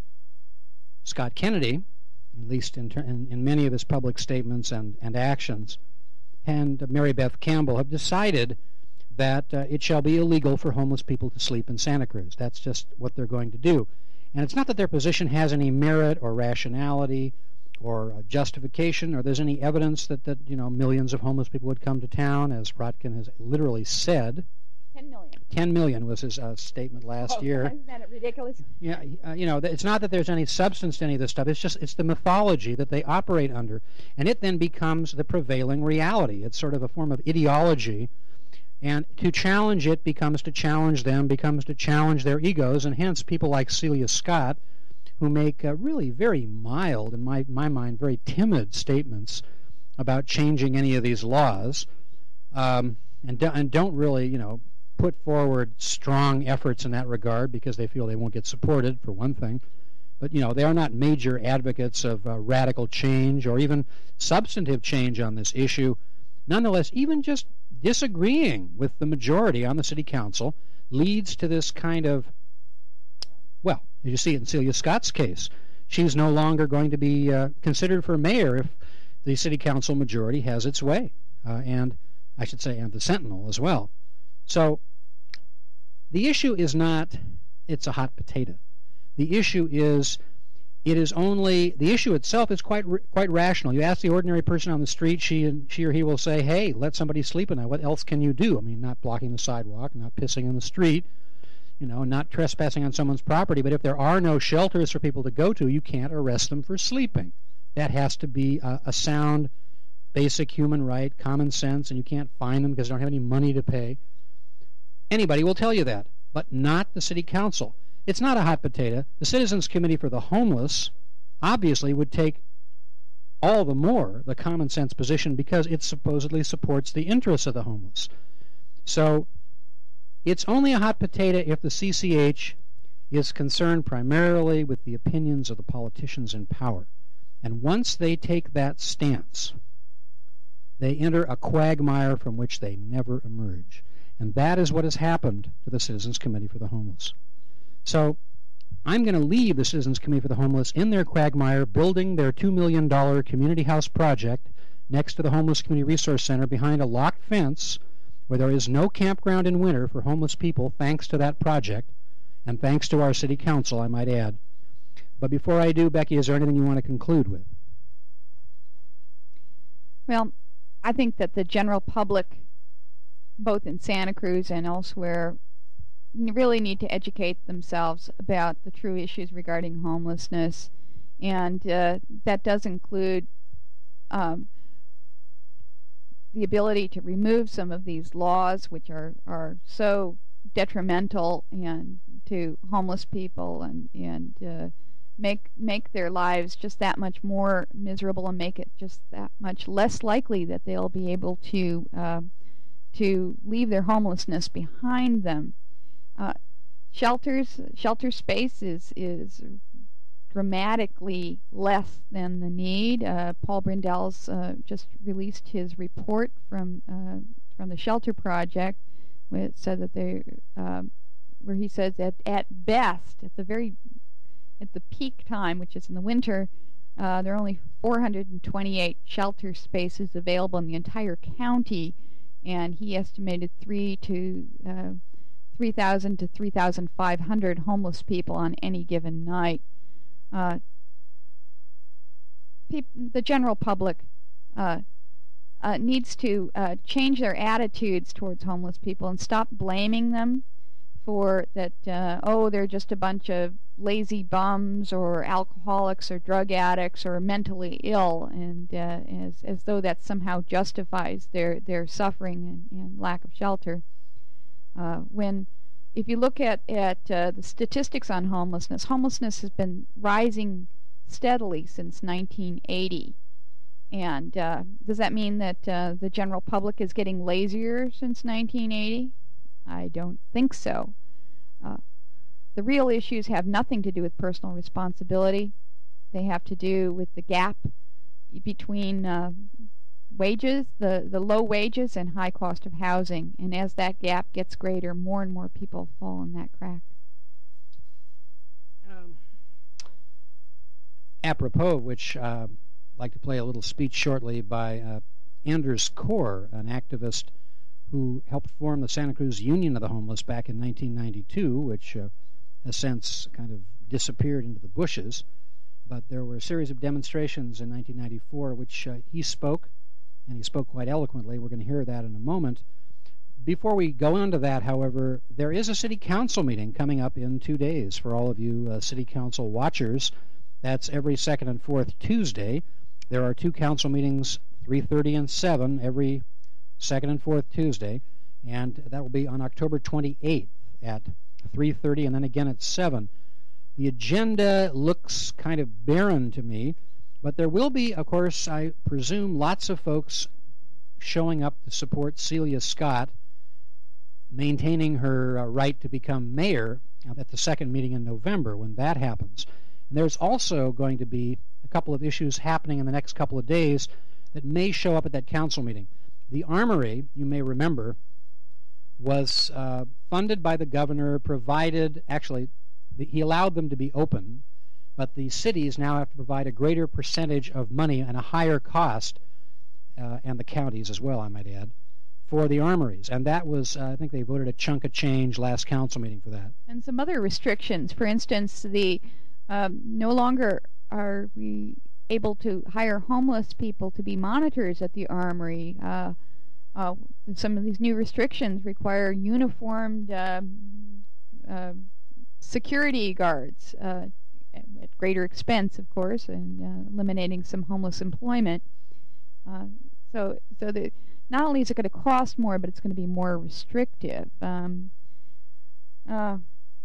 Scott Kennedy, at least in many of his public statements and actions, and Mary Beth Campbell have decided that it shall be illegal for homeless people to sleep in Santa Cruz. That's just what they're going to do. And it's not that their position has any merit or rationality or justification, or there's any evidence that millions of homeless people would come to town, as Rotkin has literally said. 10 million. 10 million was his statement last year. Isn't that ridiculous? Yeah, it's not that there's any substance to any of this stuff. It's the mythology that they operate under, and it then becomes the prevailing reality. It's sort of a form of ideology, and to challenge it becomes to challenge them, becomes to challenge their egos, and hence people like Celia Scott, who make really very mild, in my mind, very timid statements about changing any of these laws, and don't really, put forward strong efforts in that regard because they feel they won't get supported, for one thing. But, they are not major advocates of radical change or even substantive change on this issue. Nonetheless, even just disagreeing with the majority on the city council leads to this kind of, well, as you see in Celia Scott's case, she's no longer going to be considered for mayor if the city council majority has its way, and I should say, and the Sentinel as well. So the issue is not it's a hot potato. The issue is the issue itself is quite rational. You ask the ordinary person on the street, she or he will say, hey, let somebody sleep in there. What else can you do? I mean, not blocking the sidewalk, not pissing in the street, not trespassing on someone's property. But if there are no shelters for people to go to, you can't arrest them for sleeping. that has to be a sound, basic human right, common sense, and you can't fine them because they don't have any money to pay. Anybody will tell you that, but not the city council. It's not a hot potato. The Citizens Committee for the Homeless obviously would take all the more the common sense position because it supposedly supports the interests of the homeless. So it's only a hot potato if the CCH is concerned primarily with the opinions of the politicians in power. And once they take that stance, they enter a quagmire from which they never emerge. And that is what has happened to the Citizens Committee for the Homeless. So I'm going to leave the Citizens Committee for the Homeless in their quagmire, building their $2 million community house project next to the Homeless Community Resource Center behind a locked fence where there is no campground in winter for homeless people, thanks to that project, and thanks to our city council, I might add. But before I do, Becky, is there anything you want to conclude with? Well, I think that the general public, both in Santa Cruz and elsewhere, really need to educate themselves about the true issues regarding homelessness, and that does include the ability to remove some of these laws which are so detrimental and to homeless people and make their lives just that much more miserable and make it just that much less likely that they'll be able to leave their homelessness behind them. Shelter space is dramatically less than the need. Paul Brindell's just released his report from the Shelter Project, where it said that where he says that at best, at the peak time, which is in the winter, there are only 428 shelter spaces available in the entire county, and he estimated 3,000 to 3,500 homeless people on any given night. The general public needs to change their attitudes towards homeless people and stop blaming them for that, they're just a bunch of lazy bums or alcoholics or drug addicts or mentally ill, and as though that somehow justifies their suffering and lack of shelter. If you look at the statistics on homelessness has been rising steadily since 1980. And does that mean that the general public is getting lazier since 1980? I don't think so. The real issues have nothing to do with personal responsibility. They have to do with the gap between wages, the low wages and high cost of housing. And as that gap gets greater, more and more people fall in that crack. Apropos of which, I'd like to play a little speech shortly by Anders Kaur, an activist who helped form the Santa Cruz Union of the Homeless back in 1992, which has since kind of disappeared into the bushes. But there were a series of demonstrations in 1994 which he spoke, and he spoke quite eloquently. We're going to hear that in a moment. Before we go on to that, however, there is a city council meeting coming up in 2 days for all of you city council watchers. That's every second and fourth Tuesday. There are 2 council meetings, 3:30 and 7, every second and fourth Tuesday, and that will be on October 28th at 3:30 and then again at 7. The agenda looks kind of barren to me, but there will be, of course, I presume, lots of folks showing up to support Celia Scott maintaining her right to become mayor at the second meeting in November when that happens. And there's also going to be a couple of issues happening in the next couple of days that may show up at that council meeting. The Armory, you may remember, was funded by the governor, provided, actually, he allowed them to be open, but the cities now have to provide a greater percentage of money and a higher cost, and the counties as well, I might add, for the armories. And that was, I think they voted a chunk of change last council meeting for that. And some other restrictions. For instance, no longer are we able to hire homeless people to be monitors at the armory. Some of these new restrictions require uniformed security guards at greater expense, of course, and eliminating some homeless employment. So not only is it going to cost more, but it's going to be more restrictive. The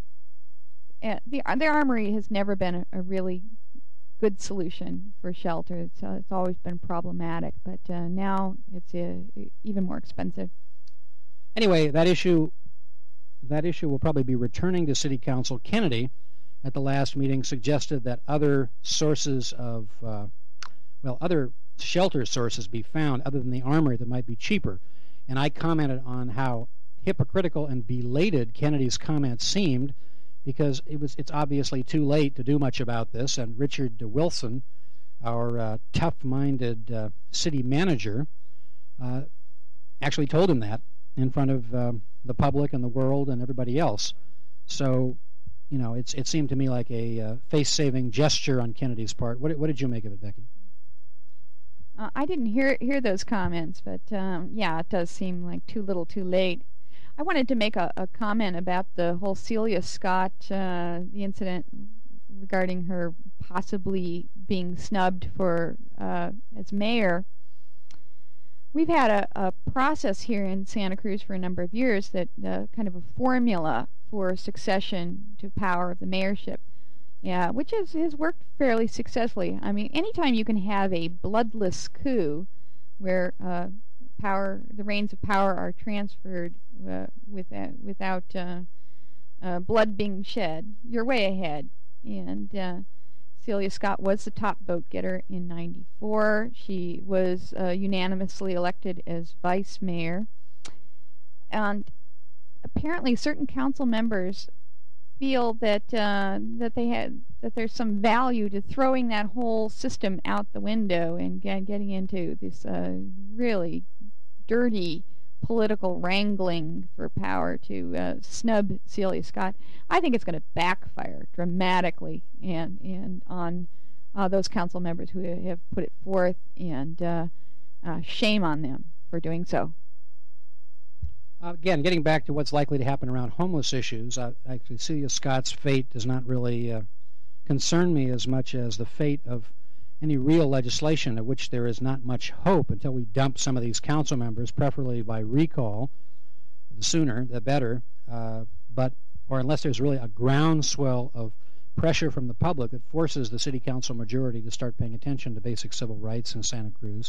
Armory has never been a really good solution for shelter. It's always been problematic, but now it's even more expensive. Anyway, that issue will probably be returning to City Council. Kennedy, at the last meeting, suggested that other sources of, other shelter sources be found other than the Armory that might be cheaper. And I commented on how hypocritical and belated Kennedy's comments seemed, because it's obviously too late to do much about this. And Richard Wilson, our tough-minded city manager, actually told him that in front of the public and the world and everybody else. So, it seemed to me like a face-saving gesture on Kennedy's part. What did you make of it, Becky? I didn't hear those comments, but yeah, it does seem like too little, too late. I wanted to make a comment about the whole Celia Scott, the incident regarding her possibly being snubbed for as mayor. We've had a process here in Santa Cruz for a number of years that kind of a formula for succession to power of the mayorship, which has worked fairly successfully. I mean, anytime you can have a bloodless coup where the reins of power are transferred without blood being shed, you're way ahead. And Celia Scott was the top vote getter in '94. She was unanimously elected as vice mayor. And apparently certain council members feel that there's some value to throwing that whole system out the window and getting into this really dirty political wrangling for power to snub Celia Scott. I think it's going to backfire dramatically and on those council members who have put it forth, and shame on them for doing so. Again, getting back to what's likely to happen around homeless issues, actually Celia Scott's fate does not really concern me as much as the fate of any real legislation, of which there is not much hope until we dump some of these council members, preferably by recall. The sooner, the better. Or unless there's really a groundswell of pressure from the public that forces the city council majority to start paying attention to basic civil rights in Santa Cruz.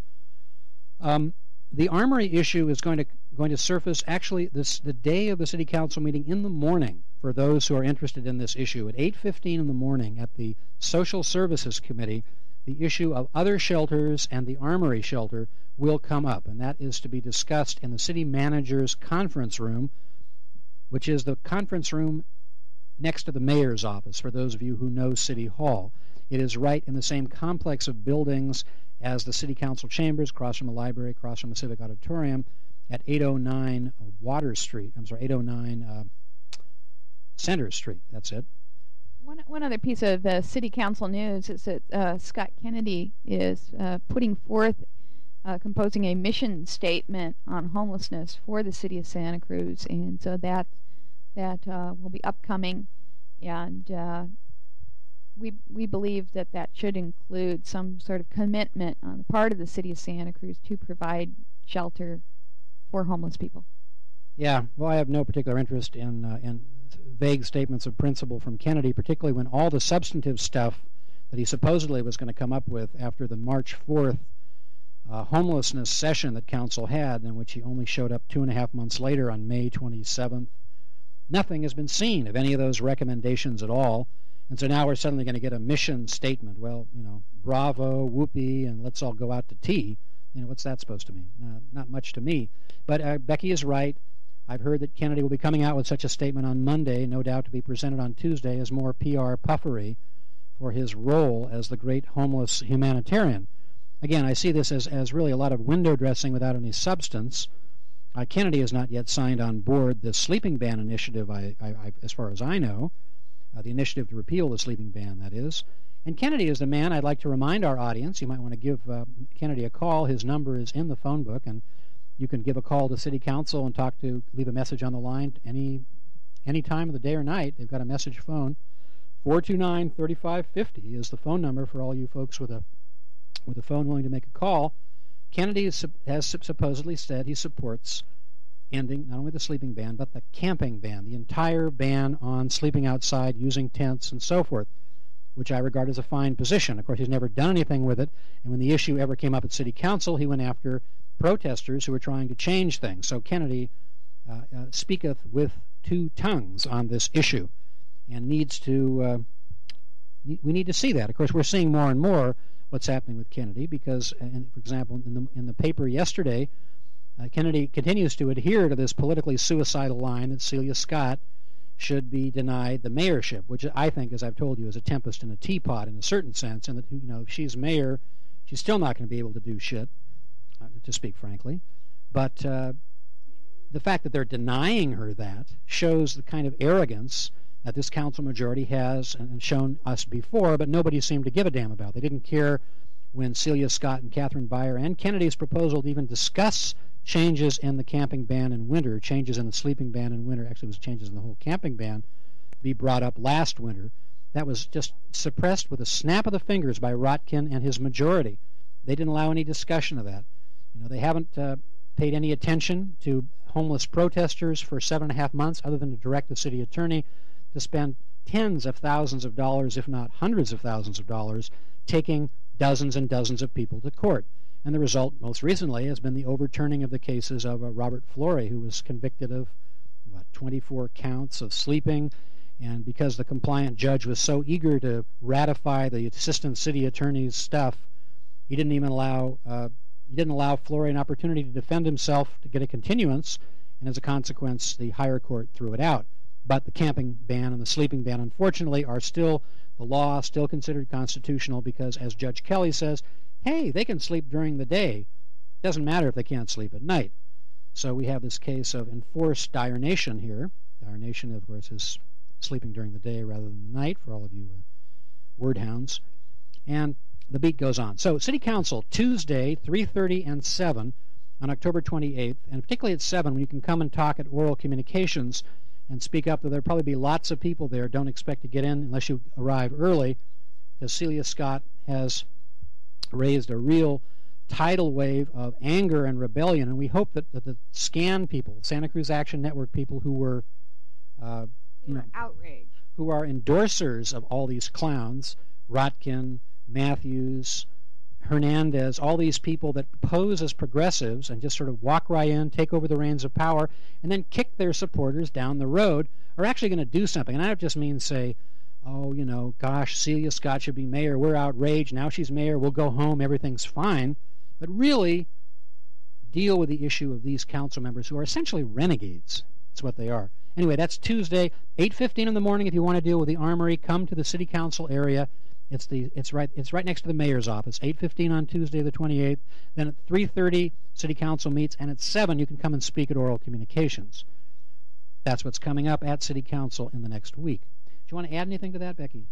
The Armory issue is going to surface actually the day of the city council meeting in the morning for those who are interested in this issue. At 8:15 in the morning at the Social Services Committee, the issue of other shelters and the Armory shelter will come up, and that is to be discussed in the city manager's conference room, which is the conference room next to the mayor's office, for those of you who know City Hall. It is right in the same complex of buildings as the City Council chambers, across from the library, across from the Civic Auditorium, at 809 809 Center Street. That's it. One other piece of City Council news is that Scott Kennedy is putting forth, composing a mission statement on homelessness for the city of Santa Cruz, and so that will be upcoming, and we believe that should include some sort of commitment on the part of the city of Santa Cruz to provide shelter for homeless people. Yeah, well, I have no particular interest in vague statements of principle from Kennedy, particularly when all the substantive stuff that he supposedly was going to come up with after the March 4th homelessness session that council had, in which he only showed up 2.5 months later on May 27th. Nothing has been seen of any of those recommendations at all. And so now we're suddenly going to get a mission statement. Well, bravo, whoopee, and let's all go out to tea. What's that supposed to mean? Not much to me. But Becky is right. I've heard that Kennedy will be coming out with such a statement on Monday, no doubt to be presented on Tuesday as more PR puffery for his role as the great homeless humanitarian. Again, I see this as really a lot of window dressing without any substance. Kennedy has not yet signed on board the sleeping ban initiative, as far as I know, the initiative to repeal the sleeping ban, that is. And Kennedy is the man. I'd like to remind our audience, you might want to give Kennedy a call. His number is in the phone book, and you can give a call to City Council and leave a message on the line any time of the day or night. They've got a message phone, 429-3550 is the phone number for all you folks with a phone willing to make a call. Kennedy has supposedly said he supports ending not only the sleeping ban, but the camping ban, the entire ban on sleeping outside, using tents, and so forth, which I regard as a fine position. Of course, he's never done anything with it, and when the issue ever came up at City Council, he went after protesters who were trying to change things. So Kennedy speaketh with two tongues on this issue, and needs to. We need to see that. Of course, we're seeing more and more what's happening with Kennedy because, for example, in the paper yesterday, Kennedy continues to adhere to this politically suicidal line that Celia Scott should be denied the mayorship, which I think, as I've told you, is a tempest in a teapot in a certain sense, and that if she's mayor, she's still not going to be able to do shit, to speak frankly. But the fact that they're denying her that shows the kind of arrogance that this council majority has and shown us before, but nobody seemed to give a damn about. They didn't care when Celia Scott and Catherine Beyer and Kennedy's proposal to even discuss changes in the camping ban in winter, changes in the sleeping ban in winter, actually it was changes in the whole camping ban, be brought up last winter. That was just suppressed with a snap of the fingers by Rotkin and his majority. They didn't allow any discussion of that. They haven't paid any attention to homeless protesters for 7.5 months, other than to direct the city attorney to spend tens of thousands of dollars, if not hundreds of thousands of dollars, taking dozens and dozens of people to court. And the result, most recently, has been the overturning of the cases of Robert Flory, who was convicted of, 24 counts of sleeping. And because the compliant judge was so eager to ratify the assistant city attorney's stuff, he didn't even allow Flory an opportunity to defend himself to get a continuance, and as a consequence, the higher court threw it out. But the camping ban and the sleeping ban, unfortunately, are still the law, still considered constitutional, because, as Judge Kelly says, hey, they can sleep during the day. Doesn't matter if they can't sleep at night. So we have this case of enforced diurnation here. Diurnation, of course, is sleeping during the day rather than the night, for all of you word hounds. And the beat goes on. So City Council, Tuesday, 3:30 and 7 on October 28th, and particularly at 7, when you can come and talk at Oral Communications and speak up. There'll probably be lots of people there. Don't expect to get in unless you arrive early, because Celia Scott has raised a real tidal wave of anger and rebellion, and we hope that the SCAN people, Santa Cruz Action Network people, who were outraged, who are endorsers of all these clowns, Rotkin, Matthews, Hernandez, all these people that pose as progressives and just sort of walk right in, take over the reins of power, and then kick their supporters down the road, are actually going to do something. And I don't just mean say, oh, gosh, Celia Scott should be mayor, we're outraged, now she's mayor, we'll go home, everything's fine. But really deal with the issue of these council members who are essentially renegades. That's what they are. Anyway, that's Tuesday, 8:15 in the morning. If you want to deal with the Armory, come to the City Council area. It's right next to the mayor's office. 8:15 on Tuesday the 28th. Then at 3:30, City Council meets, and at 7 you can come and speak at Oral Communications. That's what's coming up at City Council in the next week. Do you want to add anything to that, Becky?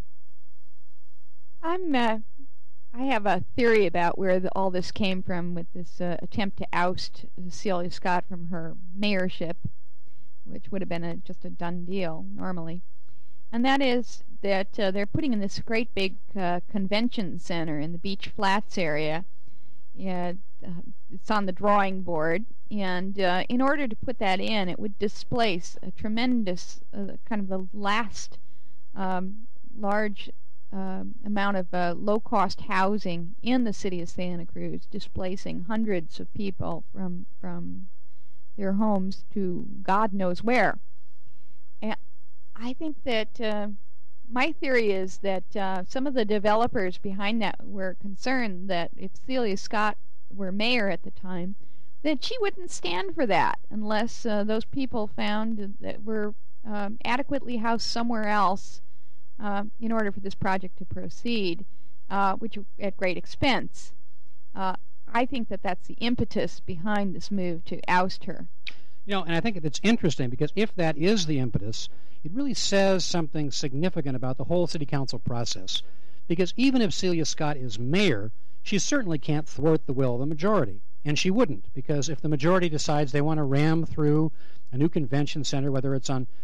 I have a theory about where all this came from with this attempt to oust Celia Scott from her mayorship, which would have been just a done deal normally. And that is that they're putting in this great big convention center in the Beach Flats area. It's on the drawing board, and in order to put that in, it would displace a tremendous kind of the last large amount of low-cost housing in the city of Santa Cruz, displacing hundreds of people from their homes to God knows where. And I think that my theory is that some of the developers behind that were concerned that if Celia Scott were mayor at the time, that she wouldn't stand for that unless those people found that were adequately housed somewhere else in order for this project to proceed, which at great expense. I think that that's the impetus behind this move to oust her. And I think it's interesting because if that is the impetus, it really says something significant about the whole city council process. Because even if Celia Scott is mayor, she certainly can't thwart the will of the majority. And she wouldn't, because if the majority decides they want to ram through a new convention center, whether it's on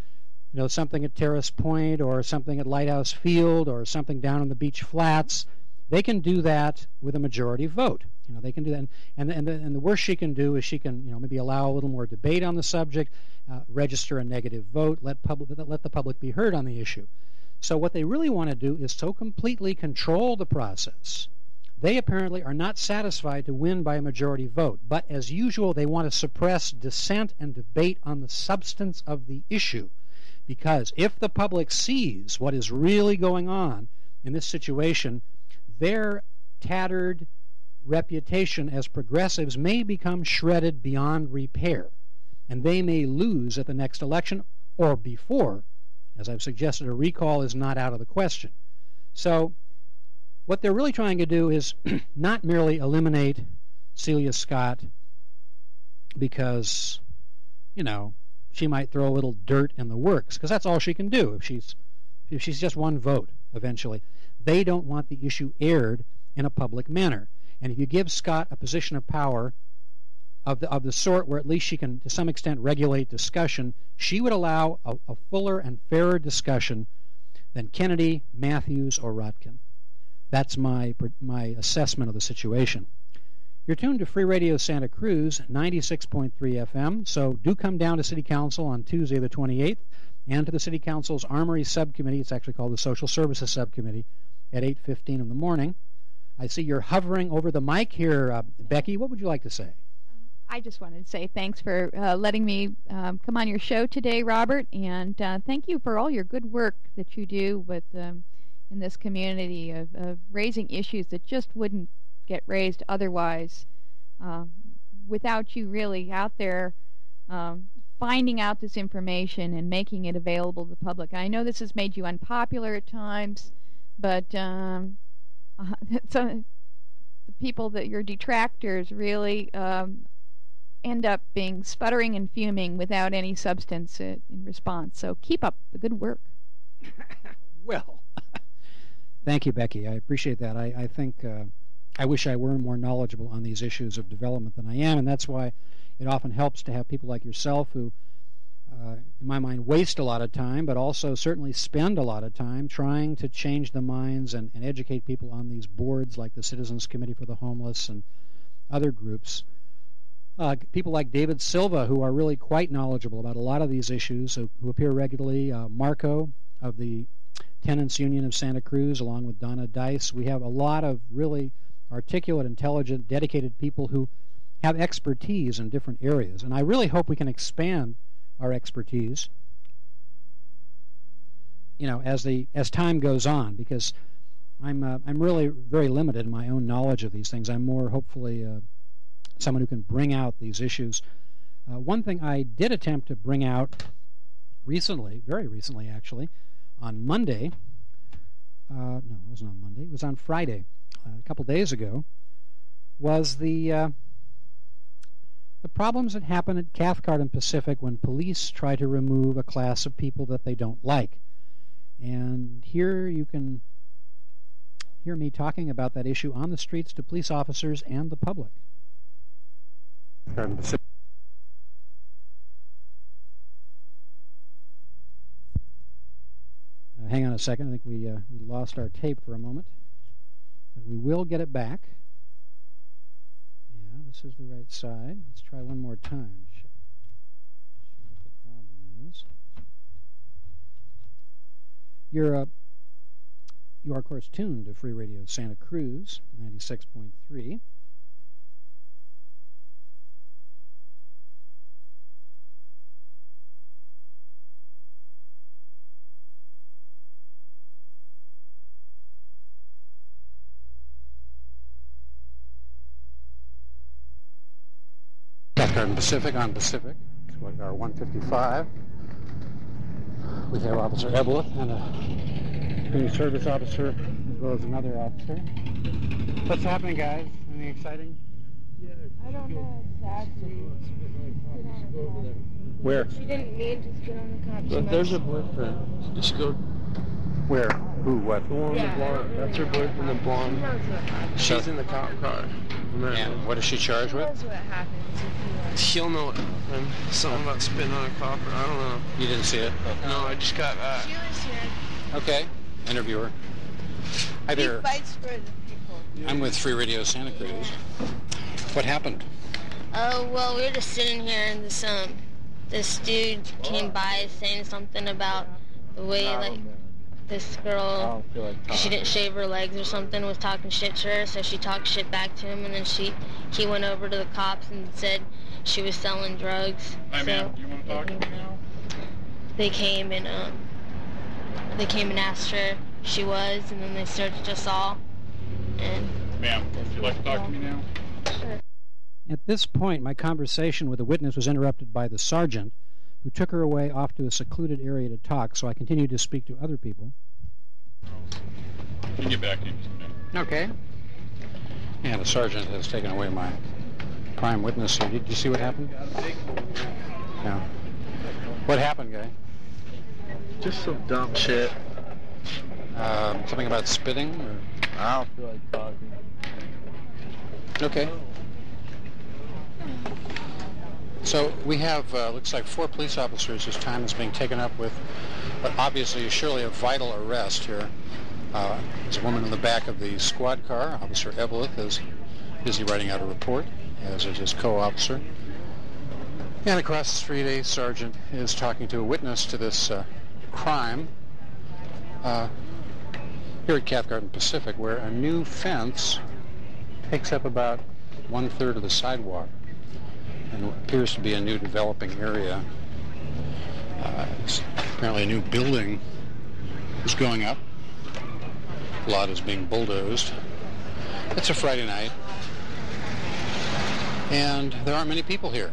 something at Terrace Point or something at Lighthouse Field or something down in the beach flats, they can do that with a majority vote. They can do that, and the worst she can do is she can, maybe allow a little more debate on the subject, register a negative vote, let the public be heard on the issue. So what they really want to do is so completely control the process. They apparently are not satisfied to win by a majority vote, but as usual, they want to suppress dissent and debate on the substance of the issue, because if the public sees what is really going on in this situation, their tattered reputation as progressives may become shredded beyond repair, and they may lose at the next election or before. As I've suggested, a recall is not out of the question. So what they're really trying to do is not merely eliminate Celia Scott because, she might throw a little dirt in the works, because that's all she can do if she's just one vote eventually. They don't want the issue aired in a public manner. And if you give Scott a position of power of the sort where at least she can, to some extent, regulate discussion, she would allow a fuller and fairer discussion than Kennedy, Matthews, or Rotkin. That's my assessment of the situation. You're tuned to Free Radio Santa Cruz, 96.3 FM, so do come down to City Council on Tuesday the 28th and to the City Council's Armory Subcommittee, it's actually called the Social Services Subcommittee, at 8:15 in the morning. I see you're hovering over the mic here. Becky, what would you like to say? I just wanted to say thanks for letting me come on your show today, Robert, and thank you for all your good work that you do with in this community of raising issues that just wouldn't get raised otherwise without you really out there finding out this information and making it available to the public. I know this has made you unpopular at times, but some the people that your detractors really end up being sputtering and fuming without any substance in response. So keep up the good work. Well, thank you, Becky. I appreciate that. I think I wish I were more knowledgeable on these issues of development than I am, and that's why it often helps to have people like yourself who, in my mind, waste a lot of time, but also certainly spend a lot of time trying to change the minds and educate people on these boards like the Citizens Committee for the Homeless and other groups. People like David Silva, who are really quite knowledgeable about a lot of these issues, who appear regularly. Marco of the Tenants Union of Santa Cruz, along with Donna Dice. We have a lot of really articulate, intelligent, dedicated people who have expertise in different areas. And I really hope we can expand our expertise, as time goes on, because I'm really very limited in my own knowledge of these things. I'm more hopefully someone who can bring out these issues. One thing I did attempt to bring out recently, very recently actually, on Monday, no, it wasn't on Monday, it was on Friday, a couple days ago, was the problems that happen at Cathcart and Pacific when police try to remove a class of people that they don't like. And here you can hear me talking about that issue on the streets to police officers and the public. Hang on a second. I think we lost our tape for a moment, but we will get it back. Yeah, this is the right side. Let's try one more time. See what the problem is. You are, of course, tuned to Free Radio Santa Cruz, 96.3. Pacific on Pacific, our 155. We have Officer Evelyn and a community service officer, as well as another officer. What's happening, guys? Anything exciting? Yeah, I don't know exactly. Where? She didn't mean to spit on the cop. But there's a boyfriend. Just go. Where? Who? What? The one with the blonde. That's her boyfriend, the blonde. She knows what happened. She's in the cop car. And what is she charged with? knows what happens if you He'll know what happened. Something about spitting on a cop, or I don't know. You didn't see it? No, I just got back. She was here. Okay. Interviewer. Hi He there. fights for the people. I'm with Free Radio Santa Cruz. What happened? Oh, well, we were just sitting here and this dude came by saying something about the way, like, this girl, she didn't shave her legs or something, was talking shit to her, so she talked shit back to him, and then he went over to the cops and said she was selling drugs. Hi, ma'am. Do you want to talk to me now? They came and asked her who she was, and then they searched us all. And Ma'am, would you like to talk to me now? sure. At this point, my conversation with the witness was interrupted by the sergeant, who took her away off to a secluded area to talk, so I continued to speak to other people. You can get back to you in just a minute. Okay. Yeah, the sergeant has taken away my prime witness here. Did you see what happened? No. What happened, guy? Just some dumb shit. Something about spitting? Or? I don't feel like talking. Okay. So we have, looks like 4 police officers whose time is being taken up with what obviously is surely a vital arrest here. There's a woman in the back of the squad car. Officer Eveleth is busy writing out a report, as is his co-officer. And across the street, a sergeant is talking to a witness to this crime here at Cath Garden Pacific, where a new fence takes up about 1/3 of the sidewalk. And what appears to be a new developing area. Apparently a new building is going up. A lot is being bulldozed. It's a Friday night. And there aren't many people here.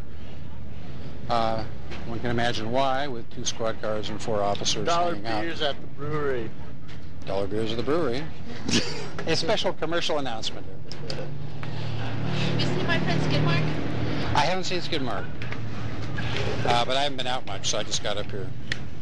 One can imagine why, with 2 squad cars and 4 officers hanging out. beers at the brewery. Dollar beers at the brewery. A special commercial announcement. Have you seen my friend Skidmark? I haven't seen Skidmark, but I haven't been out much, so I just got up here.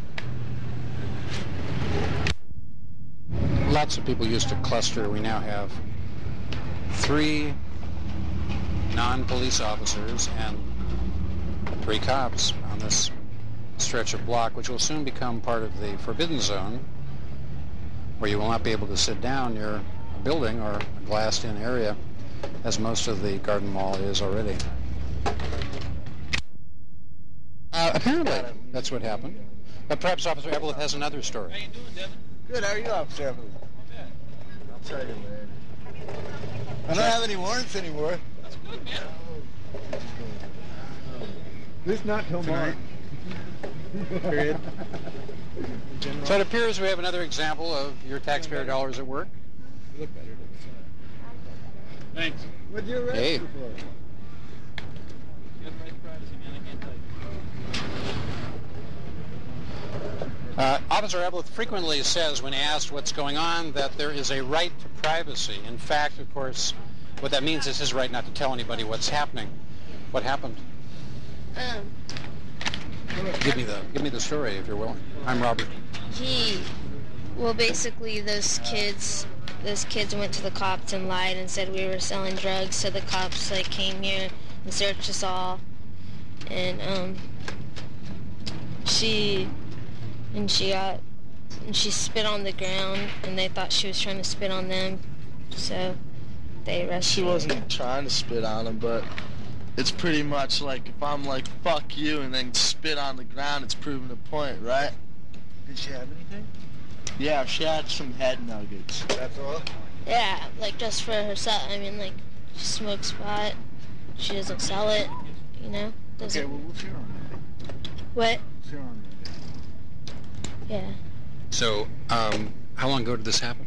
Lots of people used to cluster. We now have 3 non-police officers and 3 cops on this stretch of block, which will soon become part of the forbidden zone, where you will not be able to sit down near a building or a glassed-in area, as most of the Garden Mall is already. Apparently, that's what happened. But perhaps Officer Eveleth has another story. How you doing, Devin? Good, how are you, Officer Eveleth? I'll tell you, man. I don't have any warrants anymore. That's good, man. At least not till March. Period. So it appears we have another example of your taxpayer dollars at work. Look better. Thanks. What'd you arrest Hey. you for? You have nice privacy, man. I can't tell you. Officer Eveleth frequently says, when asked what's going on, that there is a right to privacy. In fact, of course, what that means is his right not to tell anybody what's happening. What happened? Give me the story if you're willing. I'm Robert. Basically those kids went to the cops and lied and said we were selling drugs, so the cops came here and searched us all, and she spit on the ground, and they thought she was trying to spit on them, so they arrested She her. wasn't trying to spit on him, but it's pretty much like if I'm like, fuck you, and then spit on the ground, it's proving a point, right? Did she have anything? Yeah, she had some head nuggets. That's all? Yeah, just for herself. I mean, she smokes pot. She doesn't sell it, doesn't. Okay, well, we'll see her on Monday. What? We'll see her on Monday. Yeah. So, how long ago did this happen?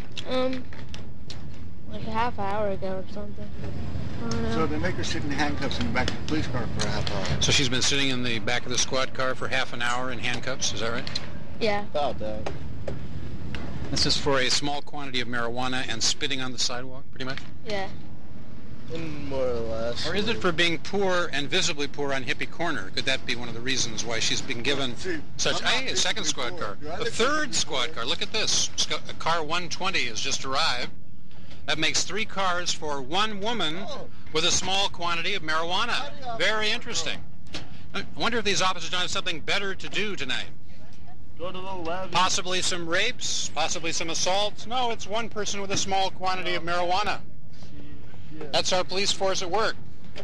Like a half hour ago or something. I don't know. So they make her sit in handcuffs in the back of the police car for a half hour. So she's been sitting in the back of the squad car for half an hour in handcuffs, is that right? Yeah. About that. This is for a small quantity of marijuana and spitting on the sidewalk, pretty much? Yeah. More or less. Or is it for being poor and visibly poor on Hippie Corner? Could that be one of the reasons why she's been given such... Hey, a second squad car. A third squad car. Look at this. Car 120 has just arrived. That makes 3 cars for 1 woman with a small quantity of marijuana. Very interesting. I wonder if these officers don't have something better to do tonight. Go to the lab. Possibly some rapes, possibly some assaults. No, it's 1 person with a small quantity of marijuana. That's our police force at work.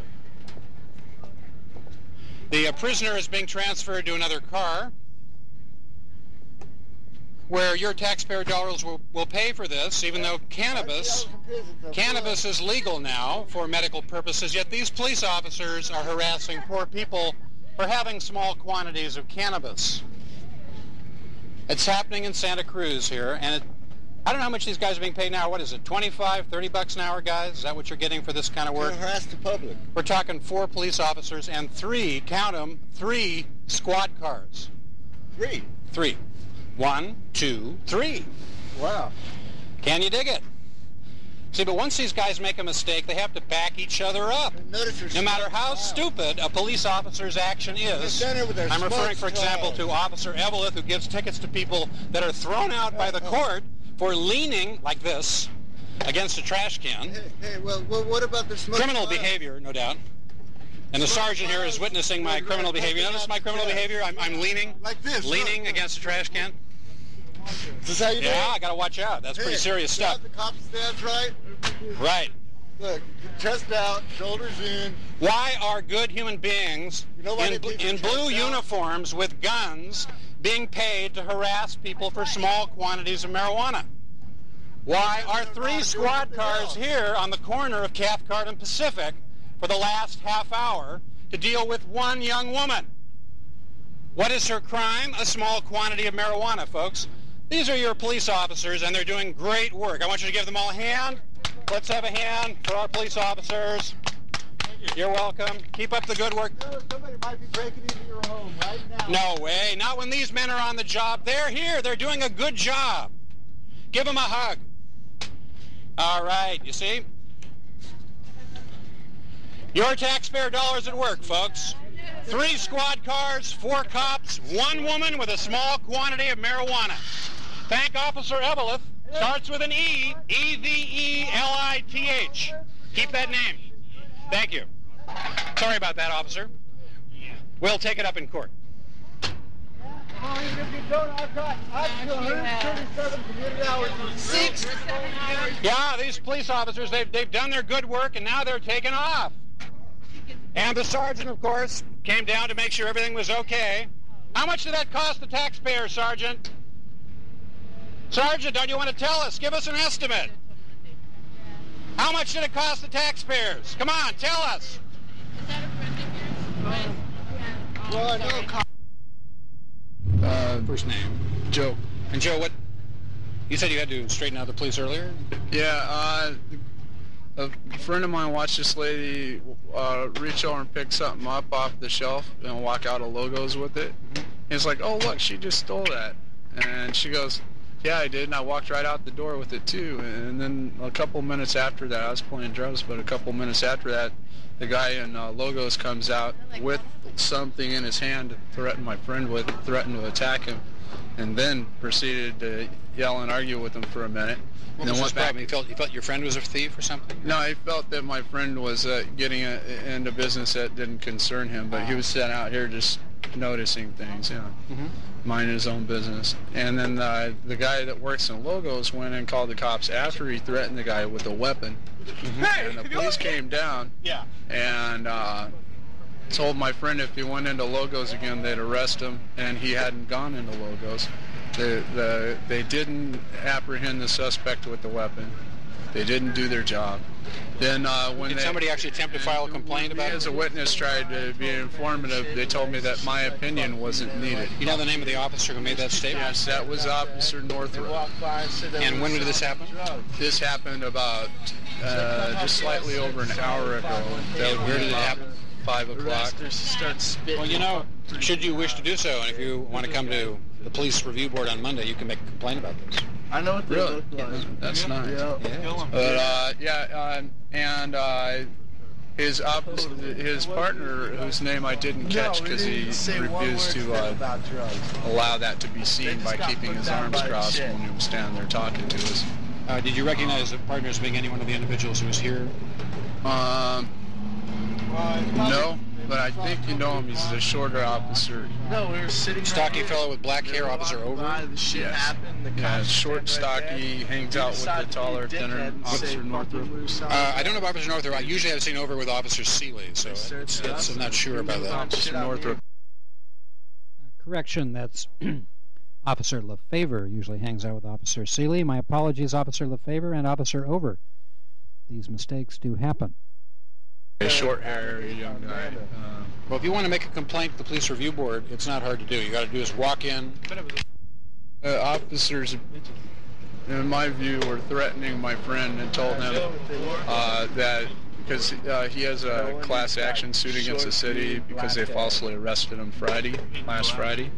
The prisoner is being transferred to another car where your taxpayer dollars will pay for this, even though cannabis is legal now for medical purposes, yet these police officers are harassing poor people for having small quantities of cannabis. It's happening in Santa Cruz here, and I don't know how much these guys are being paid now. What is it, 25, 30 bucks an hour, guys? Is that what you're getting for this kind of work? To harass the public. We're talking 4 police officers and 3, count them, 3 squad cars. 3? 3. 1, 2, 3. Wow. Can you dig it? See, but once these guys make a mistake, they have to back each other up. No matter how stupid a police officer's action is. I'm referring, for example, to Officer Eveleth, who gives tickets to people that are thrown out by the court for leaning like this against a trash can. Hey, well, what about the smoke? Criminal behavior, no doubt. And the sergeant here is witnessing my criminal behavior. Notice my criminal behavior? I'm leaning. Like this. Leaning against a trash can. Is this how you do it? Yeah, I gotta watch out. That's pretty serious stuff. The cop stands right. Right. Look, chest out, shoulders in. Why are good human beings in blue uniforms with guns being paid to harass people for small quantities of marijuana? Why are 3 squad cars here on the corner of Cathcart and Pacific for the last half hour to deal with 1 young woman? What is her crime? A small quantity of marijuana, folks. These are your police officers, and they're doing great work. I want you to give them all a hand. Let's have a hand for our police officers. You're welcome. Keep up the good work. Somebody might be breaking into your home right now. No way. Not when these men are on the job. They're here. They're doing a good job. Give them a hug. All right. You see? Your taxpayer dollars at work, folks. 3 squad cars, 4 cops, 1 woman with a small quantity of marijuana. Thank Officer Eveleth. Starts with an E. E-V-E-L-I-T-H. Keep that name. Thank you. Sorry about that, officer. We'll take it up in court. If you don't, I've got 137 commuted hours. 6 or 7 hours. Yeah, these police officers, they've done their good work, and now they're taking off. And the sergeant, of course, came down to make sure everything was okay. How much did that cost the taxpayer, Sergeant? Sergeant, don't you want to tell us? Give us an estimate. How much did it cost the taxpayers? Come on, tell us. Is that a friend of yours? Well, I know. First name? Joe. And Joe, what? You said you had to straighten out the police earlier? Yeah, a friend of mine watched this lady reach over and pick something up off the shelf and walk out of Logos with it. He's like, oh, look, she just stole that. And she goes, yeah, I did, and I walked right out the door with it, too. And then a couple minutes after that, I was playing drugs, but a couple minutes after that, the guy in Logos comes out with something in his hand to threaten my friend with, threatened to attack him, and then proceeded to yell and argue with him for a minute. What was his problem? You felt your friend was a thief or something? No, I felt that my friend was getting into business that didn't concern him, but he was sitting out here just noticing things, minding his own business. And then the guy that works in Logos went and called the cops after he threatened the guy with a weapon. And the police came down and told my friend if he went into Logos again, they'd arrest him, and he hadn't gone into Logos. They didn't apprehend the suspect with the weapon. They didn't do their job. Then Did somebody actually attempt to file a complaint about it? As a witness tried to be informative, they told me that my opinion wasn't needed. You know the name of the officer who made that statement? Yes, that was Officer Northrop. And when did this happen? This happened about just slightly over an hour ago. Where did it happen? 5 o'clock. Well, you know, should you wish to do so, and if you want to come to the police review board on Monday, you can make a complaint about this. I know what they look like. That's nice. Yeah. But his partner, whose name I didn't catch because he refused to allow that to be seen by keeping his arms crossed when he was standing there talking to us. Did you recognize the partner as being any one of the individuals who was here? No, but I think you know him. He's the shorter officer. No, we were sitting. Stocky fellow with black hair, Officer Over. The shit happened. The Yeah, cops short, stocky, hangs out with the taller, thinner Officer Northrup. I don't know about Officer Northrup. Usually I've seen Over with Officer Seeley, so I'm not sure about that. Officer Northrup. Correction, that's Officer LeFavor usually hangs out with Officer Seeley. My apologies, Officer LeFavor and Officer Over. These mistakes do happen. A short hair, young guy. Well, if you want to make a complaint to the Police Review Board, it's not hard to do. You got to do is walk in. Officers, in my view, were threatening my friend and told him that because he has a class action suit against the city because they falsely arrested him last Friday.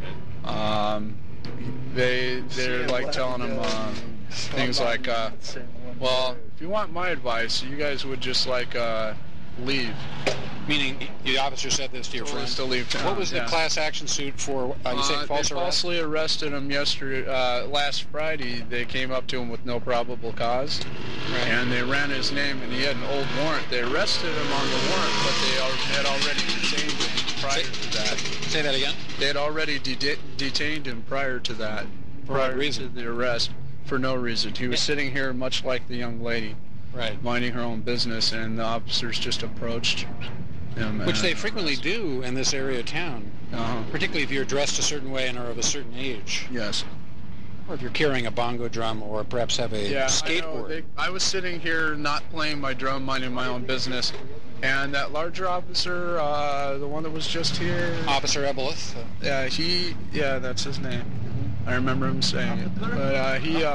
They're like telling him things like, well, if you want my advice, you guys would just like leave. Meaning the officer said this to your friend. To leave town. What was the class action suit for? You say false they arrest? falsely arrested him last Friday. They came up to him with no probable cause, and they ran his name, and he had an old warrant. They arrested him on the warrant, but they had already detained him prior to that. Say that again? They had already detained him prior to that. For what reason? To the arrest. For no reason. He was sitting here much like the young lady. Right. Minding her own business, and the officers just approached him. Which they frequently do in this area of town, particularly if you're dressed a certain way and are of a certain age. Yes. Or if you're carrying a bongo drum or perhaps have a skateboard. I was sitting here not playing my drum, minding my own business, and that larger officer, the one that was just here... Officer Ebeluth. Yeah, that's his name. I remember him saying it. But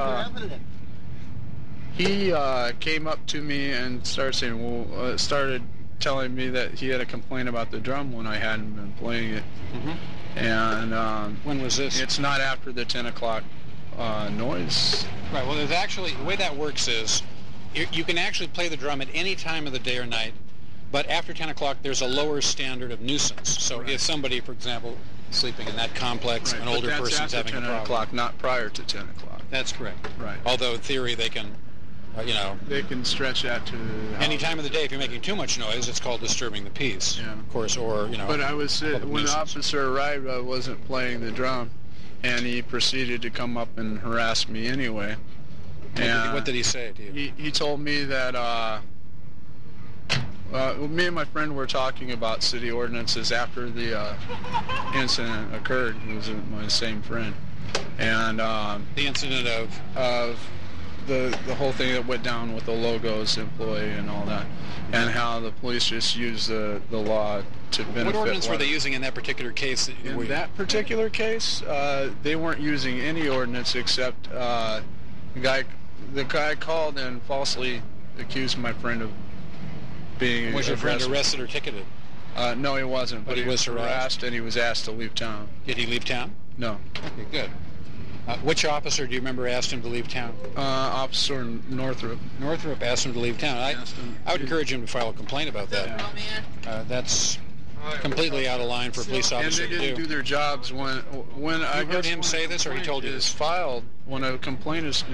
he came up to me and started telling me that he had a complaint about the drum when I hadn't been playing it. And when was this? It's not after the 10 o'clock noise. Right. Well, there's actually the way that works is you can actually play the drum at any time of the day or night, but after 10 o'clock there's a lower standard of nuisance. So if somebody, for example, sleeping in that complex, an older person's having a problem. 10 o'clock, not prior to 10 o'clock. That's correct. Right. Although in theory they can, they can stretch that to any time of the day. If you're making too much noise, it's called disturbing the peace. Yeah. Of course, or But I was when the officer arrived, I wasn't playing the drum, and he proceeded to come up and harass me anyway. What did he say to you? He told me that me and my friend were talking about city ordinances after the incident occurred. It was my same friend, and the incident of the whole thing that went down with the Logos employee and all that, and how the police just use the law to benefit. What ordinance were they using in that particular case? In that particular case, they weren't using any ordinance except the guy called and falsely accused my friend of being. Was your friend arrested or ticketed? No, he wasn't. But he was harassed and he was asked to leave town. Did he leave town? No. Okay, good. Which officer do you remember asked him to leave town? Officer Northrup. Northrup asked him to leave town. I would encourage him to file a complaint about that. That's completely out of line for a police officer to do. And they didn't do their jobs when I heard him say this, or he told you this? Filed when a complaint is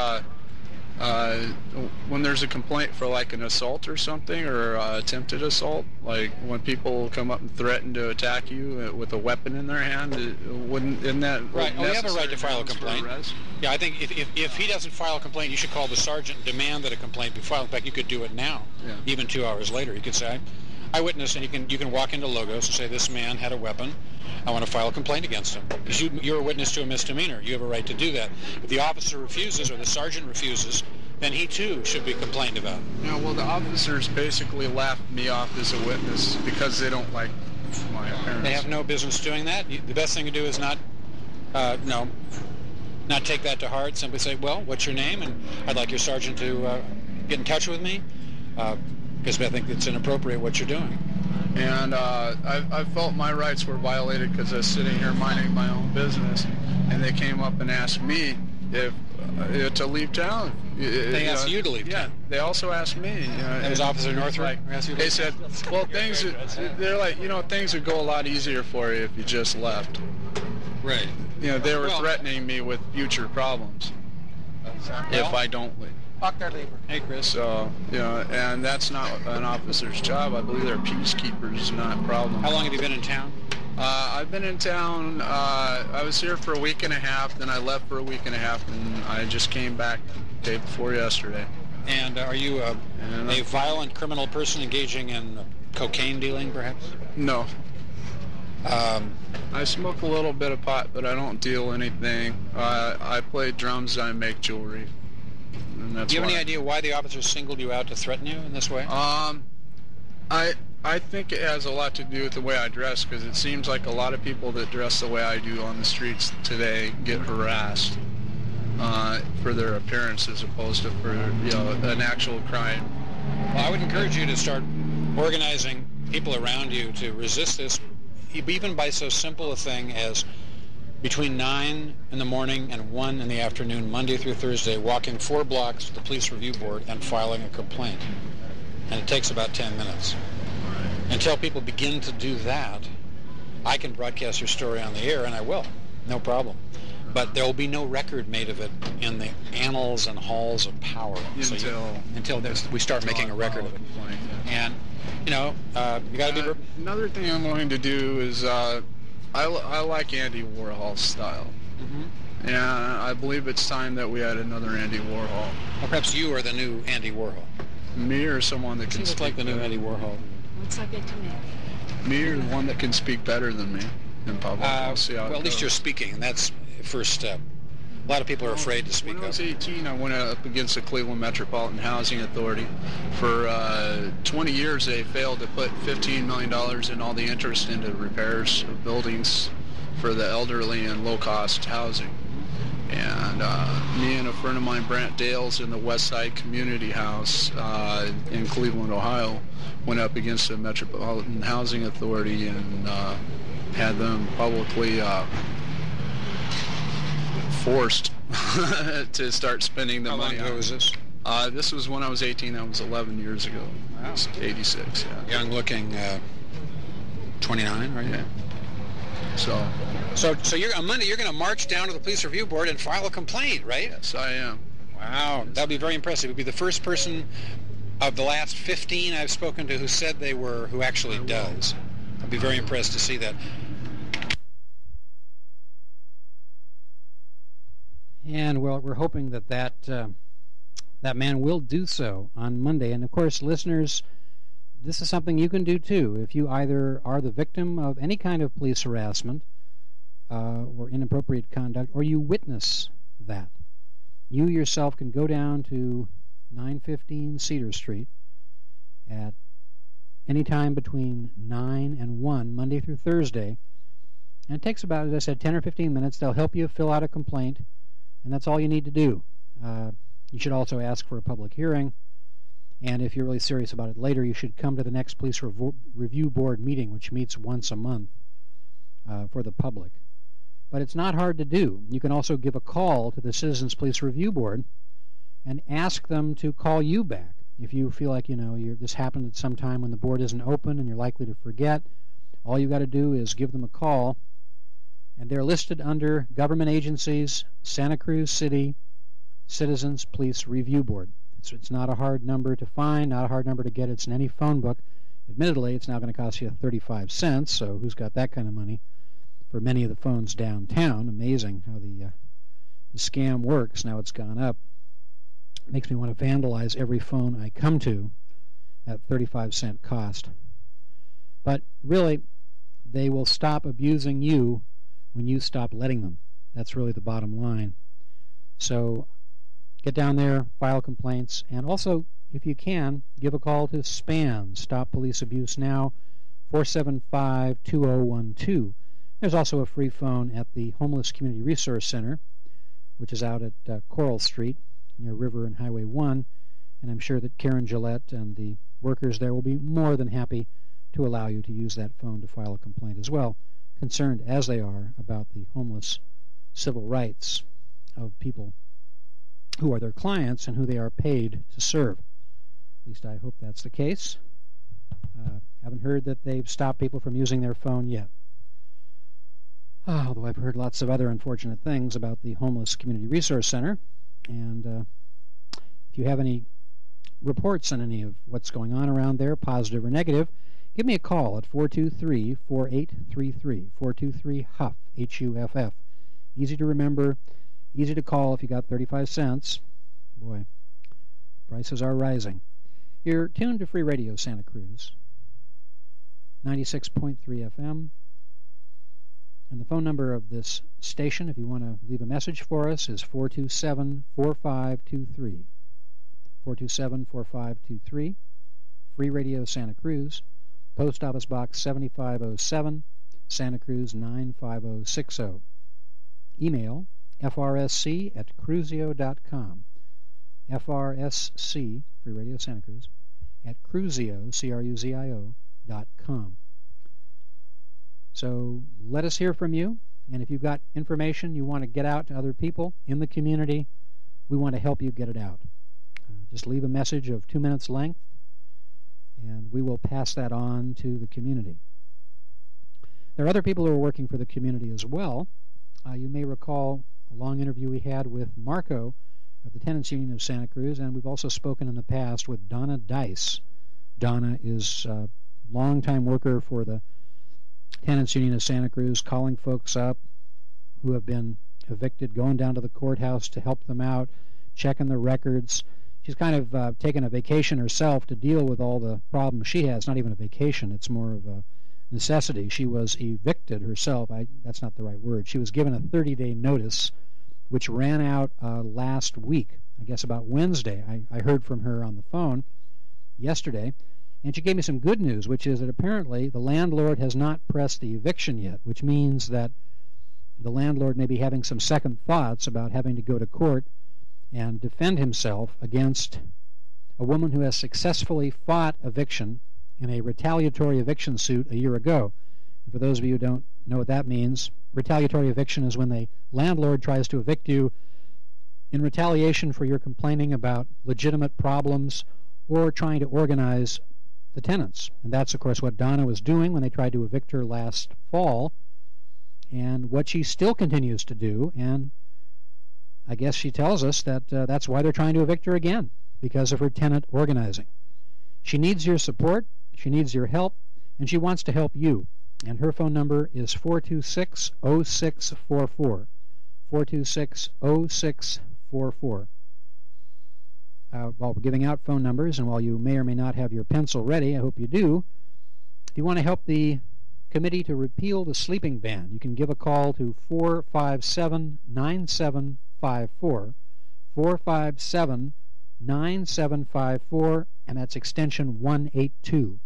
when there's a complaint for like an assault or something, or attempted assault, like when people come up and threaten to attack you with a weapon in their hand, isn't that right? Oh, you have a right to file a complaint. Yeah, I think if he doesn't file a complaint, you should call the sergeant and demand that a complaint be filed. In fact, you could do it now, even 2 hours later. You could say, I witnessed, and you can walk into Logos and say, this man had a weapon. I want to file a complaint against him. Because you're a witness to a misdemeanor. You have a right to do that. If the officer refuses or the sergeant refuses, then he too should be complained about. Yeah, well, the officers basically laughed me off as a witness because they don't like my appearance. They have no business doing that. The best thing to do is not take that to heart. Simply say, well, what's your name? And I'd like your sergeant to get in touch with me. Because I think it's inappropriate what you're doing. And I felt my rights were violated because I was sitting here minding my own business, and they came up and asked me if to leave town. They asked you to leave town. They also asked me. That was Officer Northrup. They said, well, they're like, things would go a lot easier for you if you just left. Right. They were threatening me with future problems. if I don't leave. Fuck their labor. Hey, Chris. So, and that's not an officer's job. I believe they're peacekeepers, not a problem. How long have you been in town? I've been in town, I was here for a week and a half, then I left for a week and a half, and I just came back the day before yesterday. And are you a violent criminal person engaging in cocaine dealing, perhaps? No. I smoke a little bit of pot, but I don't deal anything. I play drums, I make jewelry. And that's Do you have any idea why the officers singled you out to threaten you in this way? I think it has a lot to do with the way I dress, because it seems like a lot of people that dress the way I do on the streets today get harassed for their appearance as opposed to for an actual crime. Well, I would encourage you to start organizing people around you to resist this, even by so simple a thing as between 9 in the morning and 1 in the afternoon, Monday through Thursday, walking 4 blocks to the police review board and filing a complaint. And it takes about 10 minutes. Until people begin to do that, I can broadcast your story on the air, and I will. No problem. But there will be no record made of it in the annals and halls of power until we start making a record of it. And, you got to be... Another thing I'm going to do is I like Andy Warhol's style. Mm-hmm. And I believe it's time that we had another Andy Warhol. Well, perhaps you are the new Andy Warhol. Me or someone that can speak like the new Andy Warhol. Looks like it to me. Me or the one that can speak better than me in public. Well, at least you're speaking, and that's the first step. A lot of people are afraid to speak up. When I was 18, I went up against the Cleveland Metropolitan Housing Authority. For 20 years, they failed to put $15 million in all the interest into repairs of buildings for the elderly and low-cost housing. And me and a friend of mine, Brant Dales, in the West Side Community House in Cleveland, Ohio, went up against the Metropolitan Housing Authority and had them publicly forced to start spending the money. How long ago was this? This was when I was 18. That was 11 years ago. Wow. 86, yeah. Young-looking 29, right? Yeah. So you're on Monday. You're going to march down to the police review board and file a complaint, right? Yes, I am. Wow, that would be very impressive. You'd be the first person of the last 15 I've spoken to who said they were, who actually does. I'd be very impressed to see that. And well, we're hoping that man will do so on Monday. And of course, listeners, this is something you can do too. If you either are the victim of any kind of police harassment or inappropriate conduct, or you witness that, you yourself can go down to 915 Cedar Street at any time between 9 and 1, Monday through Thursday. And it takes about, as I said, 10 or 15 minutes. They'll help you fill out a complaint, and that's all you need to do. You should also ask for a public hearing. And if you're really serious about it later, you should come to the next police review board meeting, which meets once a month for the public. But it's not hard to do. You can also give a call to the Citizens Police Review Board and ask them to call you back. If you feel like, this happened at some time when the board isn't open and you're likely to forget, all you got to do is give them a call. And they're listed under Government Agencies, Santa Cruz City Citizens Police Review Board. It's not a hard number to find, not a hard number to get. It's in any phone book. Admittedly, it's now going to cost you 35 cents, so who's got that kind of money for many of the phones downtown? Amazing how the scam works. Now it's gone up. It makes me want to vandalize every phone I come to at 35-cent cost. But really, they will stop abusing you when you stop letting them. That's really the bottom line. So get down there, file complaints, and also, if you can, give a call to SPAN, Stop Police Abuse Now, 475-2012. There's also a free phone at the Homeless Community Resource Center, which is out at Coral Street, near River and Highway 1, and I'm sure that Karen Gillette and the workers there will be more than happy to allow you to use that phone to file a complaint as well, concerned as they are about the homeless civil rights of people who are their clients and who they are paid to serve. At least I hope that's the case. Haven't heard that they've stopped people from using their phone yet. Although I've heard lots of other unfortunate things about the Homeless Community Resource Center. And if you have any reports on any of what's going on around there, positive or negative, give me a call at 423-4833, 423-HUFF, H-U-F-F. Easy to remember, easy to call if you got 35 cents. Boy, prices are rising. You're tuned to Free Radio Santa Cruz, 96.3 FM. And the phone number of this station, if you want to leave a message for us, is 427-4523. 427-4523. Free Radio Santa Cruz. Post Office Box 7507, Santa Cruz 95060. Email frsc@cruzio.com. FRSC, Free Radio Santa Cruz, at Cruzio, CRUZIO.com. So let us hear from you, and if you've got information you want to get out to other people in the community, we want to help you get it out. Just leave a message of 2 minutes length, and we will pass that on to the community. There are other people who are working for the community as well. You may recall a long interview we had with Marco of the Tenants Union of Santa Cruz, and we've also spoken in the past with Donna Dice. Donna is a longtime worker for the Tenants Union of Santa Cruz, calling folks up who have been evicted, going down to the courthouse to help them out, checking the records. She's kind of taken a vacation herself to deal with all the problems she has. Not even a vacation, it's more of a necessity. She was evicted herself. That's not the right word. She was given a 30-day notice, which ran out last week, I guess about Wednesday. I heard from her on the phone yesterday, and she gave me some good news, which is that apparently the landlord has not pressed the eviction yet, which means that the landlord may be having some second thoughts about having to go to court and defend himself against a woman who has successfully fought eviction in a retaliatory eviction suit a year ago. And for those of you who don't know what that means, retaliatory eviction is when the landlord tries to evict you in retaliation for your complaining about legitimate problems or trying to organize the tenants. And that's, of course, what Donna was doing when they tried to evict her last fall, and what she still continues to do. And I guess she tells us that that's why they're trying to evict her again, because of her tenant organizing. She needs your support, she needs your help, and she wants to help you. And her phone number is 426-0644. 426-0644. While we're giving out phone numbers, and while you may or may not have your pencil ready, I hope you do, if you want to help the committee to repeal the sleeping ban, you can give a call to 457-9754. 457-9754, and that's extension 182.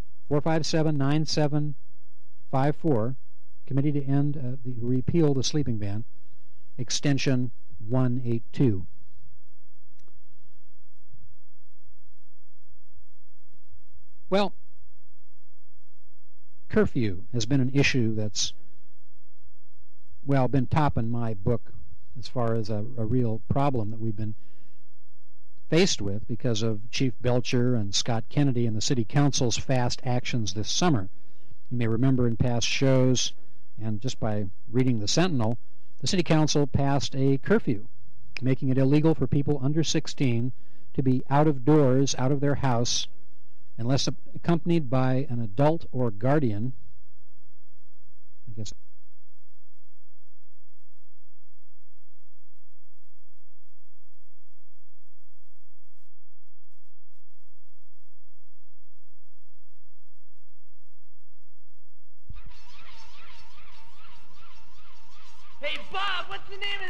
457-9754, Committee to End Repeal the Sleeping Ban, extension 182. Well, curfew has been an issue that's, well, been top in my book as far as a real problem that we've been faced with because of Chief Belcher and Scott Kennedy and the City Council's fast actions this summer. You may remember in past shows, and just by reading the Sentinel, the City Council passed a curfew, making it illegal for people under 16 to be out of doors, out of their house, unless accompanied by an adult or guardian. I guess Hey, Bob, what's the name of